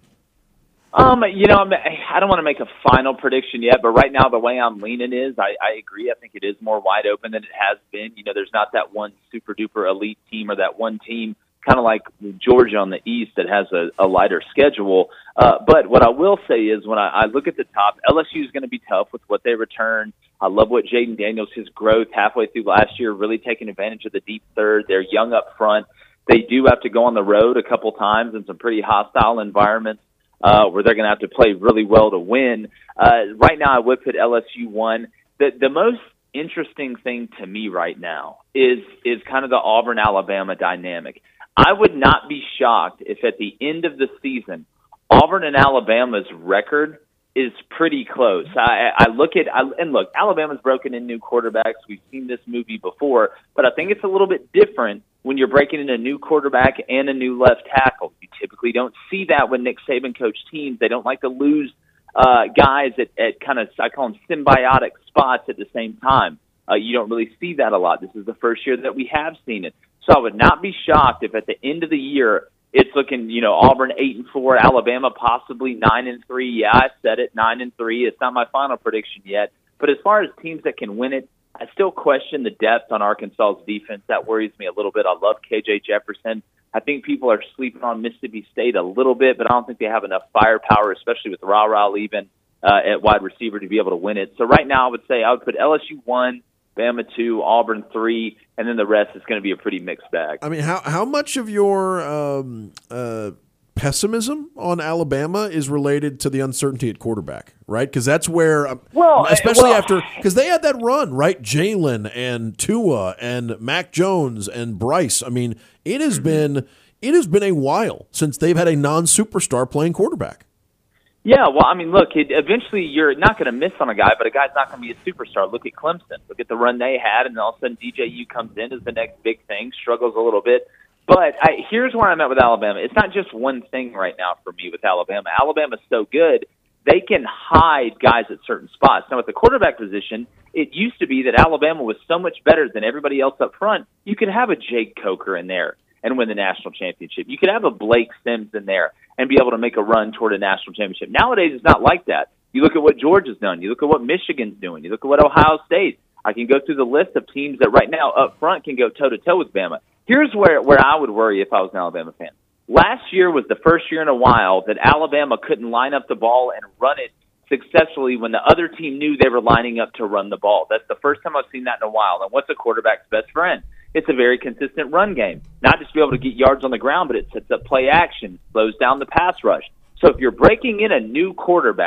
Um, you know, I'm, I don't want to make a final prediction yet, but right now the way I'm leaning is I, I agree. I think it is more wide open than it has been. You know, there's not that one super duper elite team or that one team kind of like Georgia on the East that has a, a lighter schedule. Uh, but what I will say is when I, I look at the top, L S U is going to be tough with what they return. I love what Jaden Daniels, his growth halfway through last year, really taking advantage of the deep third. They're young up front. They do have to go on the road a couple times in some pretty hostile environments. Uh, where they're going to have to play really well to win. Uh, right now, I would put L S U one. The, the most interesting thing to me right now is is kind of the Auburn-Alabama dynamic. I would not be shocked if at the end of the season, Auburn and Alabama's record is pretty close. I, I look at I, and look, Alabama's broken in new quarterbacks. We've seen this movie before, but I think it's a little bit different when you're breaking in a new quarterback and a new left tackle. You typically don't see that when Nick Saban coached teams. They don't like to lose uh, guys at, at kind of, I call them symbiotic spots at the same time. Uh, you don't really see that a lot. This is the first year that we have seen it. So I would not be shocked if at the end of the year it's looking, you know, Auburn eight and four, Alabama possibly nine and three. Yeah, I said it, nine and three. It's not my final prediction yet. But as far as teams that can win it, I still question the depth on Arkansas's defense. That worries me a little bit. I love K J Jefferson. I think people are sleeping on Mississippi State a little bit, but I don't think they have enough firepower, especially with Ra-Ra leaving uh, at wide receiver, to be able to win it. So right now I would say I would put L S U one, Bama two, Auburn three, and then the rest is going to be a pretty mixed bag. I mean, how how much of your um, uh, pessimism on Alabama is related to the uncertainty at quarterback, right? Because that's where, um, well, especially well, after, because they had that run, right? Jalen and Tua and Mac Jones and Bryce. I mean, it has mm-hmm. been it has been a while since they've had a non-superstar playing quarterback. Yeah, well, I mean, look, it, eventually you're not going to miss on a guy, but a guy's not going to be a superstar. Look at Clemson. Look at the run they had, and all of a sudden D J U comes in as the next big thing, struggles a little bit. But I, here's where I'm at with Alabama. It's not just one thing right now for me with Alabama. Alabama's so good, they can hide guys at certain spots. Now, at the quarterback position, it used to be that Alabama was so much better than everybody else up front. You could have a Jake Coker in there and win the national championship. You could have a Blake Sims in there and be able to make a run toward a national championship. Nowadays, it's not like that. You look at what Georgia's done. You look at what Michigan's doing. You look at what Ohio State. I can go through the list of teams that right now up front can go toe-to-toe with Bama. Here's where, where I would worry if I was an Alabama fan. Last year was the first year in a while that Alabama couldn't line up the ball and run it successfully when the other team knew they were lining up to run the ball. That's the first time I've seen that in a while. And what's a quarterback's best friend? It's a very consistent run game. Not just to be able to get yards on the ground, but it sets up play action, slows down the pass rush. So if you're breaking in a new quarterback,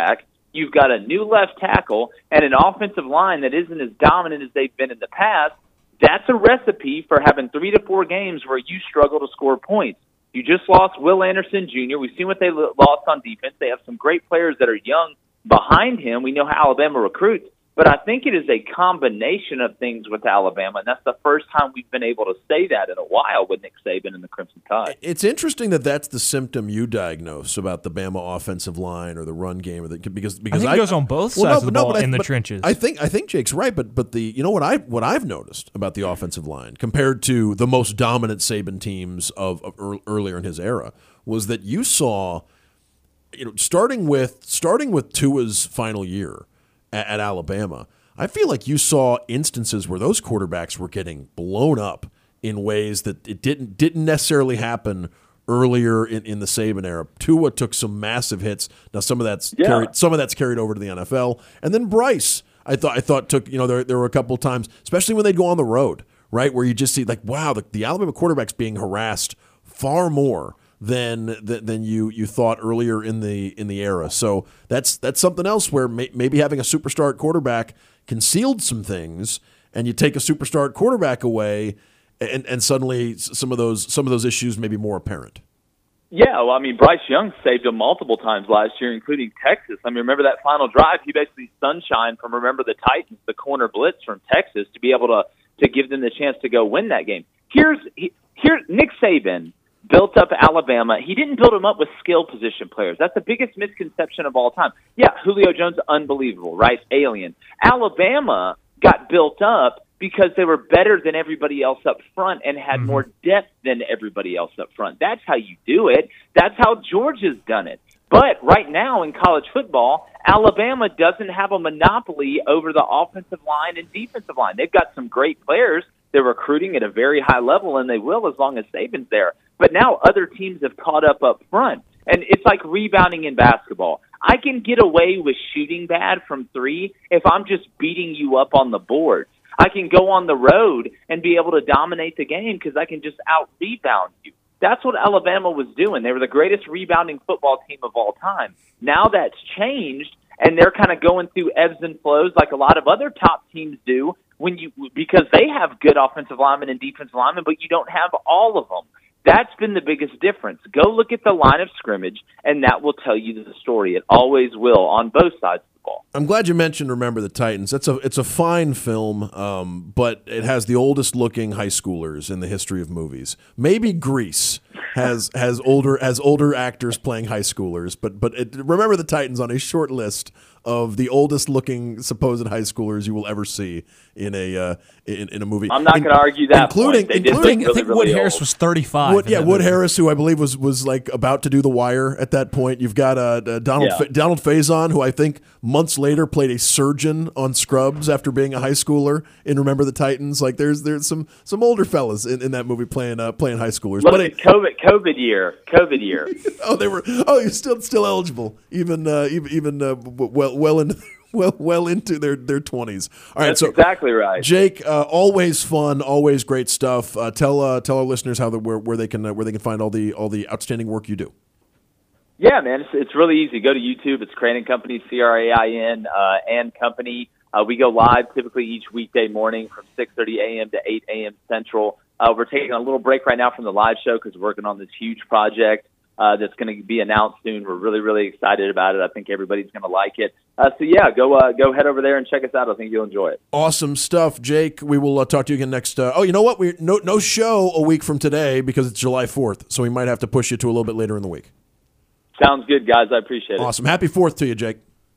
You've got a new left tackle and an offensive line that isn't as dominant as they've been in the past. That's a recipe for having three to four games where you struggle to score points. You just lost Will Anderson Junior We've seen what they lost on defense. They have some great players that are young behind him. We know how Alabama recruits. But I think it is a combination of things with Alabama, and that's the first time we've been able to say that in a while with Nick Saban and the Crimson Tide. It's interesting that that's the symptom you diagnose about the Bama offensive line or the run game, or the, because because I think I, it goes on both well, sides no, of the no, ball but I, in the but trenches. I think I think Jake's right, but but the you know what I what I've noticed about the offensive line compared to the most dominant Saban teams of, of ear, earlier in his era was that you saw, you know, starting with starting with Tua's final year at, at Alabama. I feel like you saw instances where those quarterbacks were getting blown up in ways that it didn't didn't necessarily happen earlier in, in the Saban era. Tua took some massive hits. Now some of that's yeah. carried some of that's carried over to the N F L. And then Bryce, I thought I thought took, you know, there there were a couple of times, especially when they'd go on the road, right, where you just see like, wow, the, the Alabama quarterback's being harassed far more than than you you thought earlier in the in the era. So that's that's something else where may, maybe having a superstar quarterback concealed some things, and you take a superstar quarterback away, and, and suddenly some of those some of those issues may be more apparent. Yeah, well, I mean, Bryce Young saved them multiple times last year, including Texas. I mean, remember that final drive? He basically sunshine from, remember, the Titans, the corner blitz from Texas, to be able to to give them the chance to go win that game. Here's here Nick Saban built up Alabama. He didn't build them up with skill position players. That's the biggest misconception of all time. Yeah, Julio Jones, unbelievable, right? Alien. Alabama got built up because they were better than everybody else up front and had mm-hmm. more depth than everybody else up front. That's how you do it. That's how Georgia's done it. But right now in college football, Alabama doesn't have a monopoly over the offensive line and defensive line. They've got some great players. They're recruiting at a very high level, and they will as long as Saban's there. But now other teams have caught up up front. And it's like rebounding in basketball. I can get away with shooting bad from three if I'm just beating you up on the boards. I can go on the road and be able to dominate the game because I can just out-rebound you. That's what Alabama was doing. They were the greatest rebounding football team of all time. Now that's changed, and they're kind of going through ebbs and flows like a lot of other top teams do when you because they have good offensive linemen and defensive linemen, but you don't have all of them. That's been the biggest difference. Go look at the line of scrimmage, and that will tell you the story. It always will on both sides of the ball. I'm glad you mentioned Remember the Titans. That's a it's a fine film, um, but it has the oldest looking high schoolers in the history of movies. Maybe Grease has has older has older actors playing high schoolers, but but it, Remember the Titans on a short list of the oldest looking supposed high schoolers you will ever see in a uh, in, in a movie. I'm not going to argue that, including point. including I think really, Wood really Harris old. was thirty-five. Wood, yeah, Wood movie. Harris, who I believe was was like about to do The Wire at that point. You've got uh, uh, Donald yeah. Fa- Donald Faison, who I think months later played a surgeon on Scrubs after being a high schooler in Remember the Titans. Like there's there's some some older fellas in, in that movie playing uh, playing high schoolers. Look but at it, COVID COVID year, COVID year. oh, they were oh, you're still still eligible, even uh, even even uh, well well into. Well, well into their their twenties. All right, That's so exactly right. Jake, uh, always fun, always great stuff. Uh, tell uh, tell our listeners how the, where where they can uh, where they can find all the all the outstanding work you do. Yeah, man, it's, it's really easy. Go to YouTube. It's Crane and Company, C R A I N uh, and Company. Uh, we go live typically each weekday morning from six thirty a.m. to eight a.m. Central. Uh, we're taking a little break right now from the live show because we're working on this huge project. Uh, that's going to be announced soon. We're really, really excited about it. I think everybody's going to like it. Uh, so, yeah, go uh, go head over there and check us out. I think you'll enjoy it. Awesome stuff, Jake. We will uh, talk to you again next. Uh, oh, you know what? We no no show a week from today because it's July fourth, so we might have to push you to a little bit later in the week. Sounds good, guys. I appreciate it. Awesome. Happy fourth to you, Jake.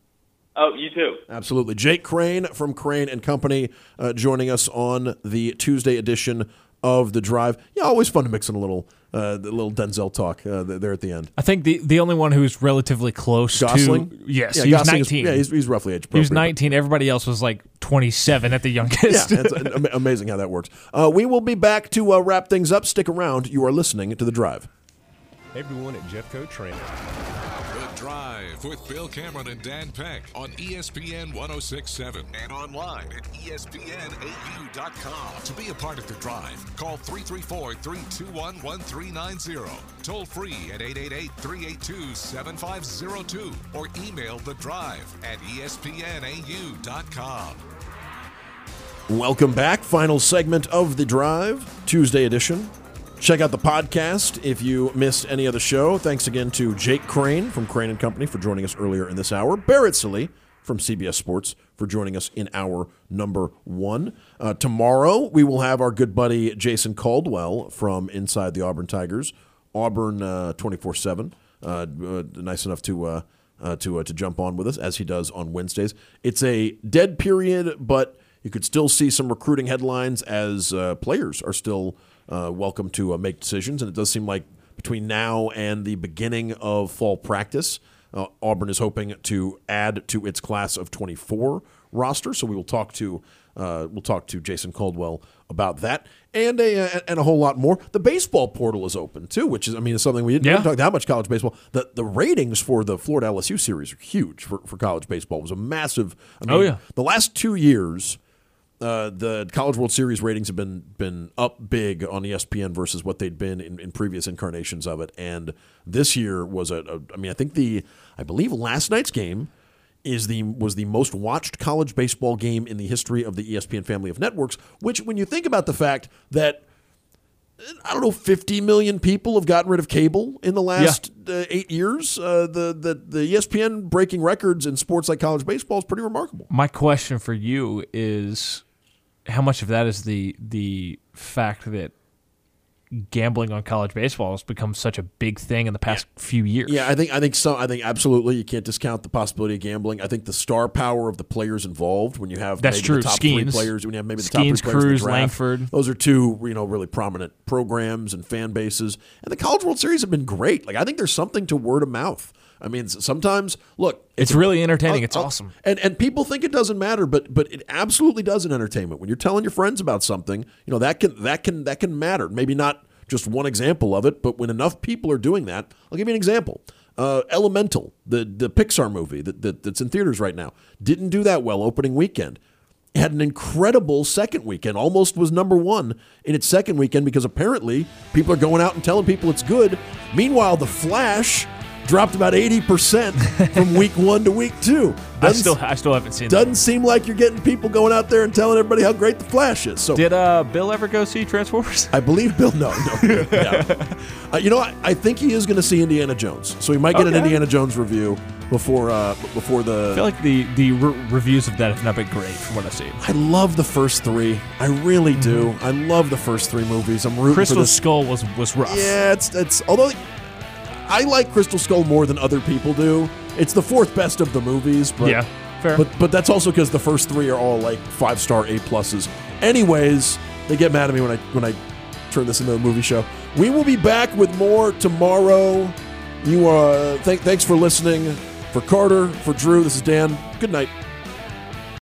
Oh, you too. Absolutely. Jake Crane from Crane and Company uh, joining us on the Tuesday edition of The Drive. Yeah, always fun to mix in a little uh, the little Denzel talk uh, there at the end. I think the, the only one who's relatively close Gosling? to yes, yeah, he was Gosling is- nineteen. yeah, he's, he's roughly age appropriate. He was nineteen. Everybody else was like twenty-seven at the youngest. Yeah, it's am- amazing how that works. Uh, we will be back to uh, wrap things up. Stick around. You are listening to The Drive. Hey everyone at Jeffco Training. Good Drive with Bill Cameron and Dan Peck on E S P N one oh six point seven and online at E S P N A U dot com. To be a part of The Drive, call three three four, three two one, one three nine zero. Toll free at eight eight eight, three eight two, seven five zero two or email The Drive at E S P N A U dot com. Welcome back. Final segment of The Drive, Tuesday edition. Check out the podcast if you missed any of the show. Thanks again to Jake Crane from Crane and Company for joining us earlier in this hour. Barrett Sallee from C B S Sports for joining us in hour number one. Uh, tomorrow, we will have our good buddy Jason Caldwell from Inside the Auburn Tigers, Auburn uh, twenty-four seven. Uh, uh, nice enough to uh, uh, to uh, to jump on with us, as he does on Wednesdays. It's a dead period, but you could still see some recruiting headlines as uh, players are still uh, welcome to uh, make decisions. And it does seem like between now and the beginning of fall practice, uh, Auburn is hoping to add to its class of twenty-four roster. So we will talk to uh, we'll talk to Jason Caldwell about that and a and a whole lot more. The baseball portal is open too, which is I mean, it's something we didn't, yeah. didn't talk that much college baseball. The the ratings for the Florida L S U series are huge for, for college baseball. It was a massive. I mean, oh yeah, the last two years. Uh, the College World Series ratings have been been up big on E S P N versus what they'd been in, in previous incarnations of it, and this year was a, a. I mean, I think the I believe last night's game is the was the most watched college baseball game in the history of the E S P N family of networks. Which, when you think about the fact that I don't know, fifty million people have gotten rid of cable in the last yeah. uh, eight years, uh, the the the E S P N breaking records in sports like college baseball is pretty remarkable. My question for you is, how much of that is the the fact that gambling on college baseball has become such a big thing in the past yeah. few years? Yeah, I think I think so. I think absolutely you can't discount the possibility of gambling. I think the star power of the players involved when you have That's maybe true. the top Skeens. three players, when you have maybe the Skeens, top three players Cruz, in the draft. Langford. Those are two, you know, really prominent programs and fan bases. And the College World Series have been great. Like I think there's something to word of mouth. I mean, sometimes look, it's, it's really entertaining. I'll, it's I'll, awesome, and and people think it doesn't matter, but but it absolutely does in entertainment. When you're telling your friends about something, you know that can that can that can matter. Maybe not just one example of it, but when enough people are doing that, I'll give you an example. Uh, Elemental, the the Pixar movie that, that that's in theaters right now, didn't do that well opening weekend. It had an incredible second weekend, almost was number one in its second weekend because apparently people are going out and telling people it's good. Meanwhile, The Flash dropped about eighty percent from week one to week two. Doesn't, I still I still haven't seen Doesn't that. seem like you're getting people going out there and telling everybody how great The Flash is. So, Did uh, Bill ever go see Transformers? I believe Bill, no. no yeah. uh, you know, I, I think he is going to see Indiana Jones. So he might get okay. an Indiana Jones review before uh, before the... I feel like the, the re- reviews of that have not been great from what I've seen. I love the first three. I really do. Mm-hmm. I love the first three movies. I'm rooting Crystal for this. Skull was, was rough. Yeah, it's it's... Although... I like Crystal Skull more than other people do. It's the fourth best of the movies, but yeah, fair. But but that's also because the first three are all like five star A pluses. Anyways, they get mad at me when I when I turn this into a movie show. We will be back with more tomorrow. You uh, th- thanks for listening. For Carter, for Drew, this is Dan. Good night.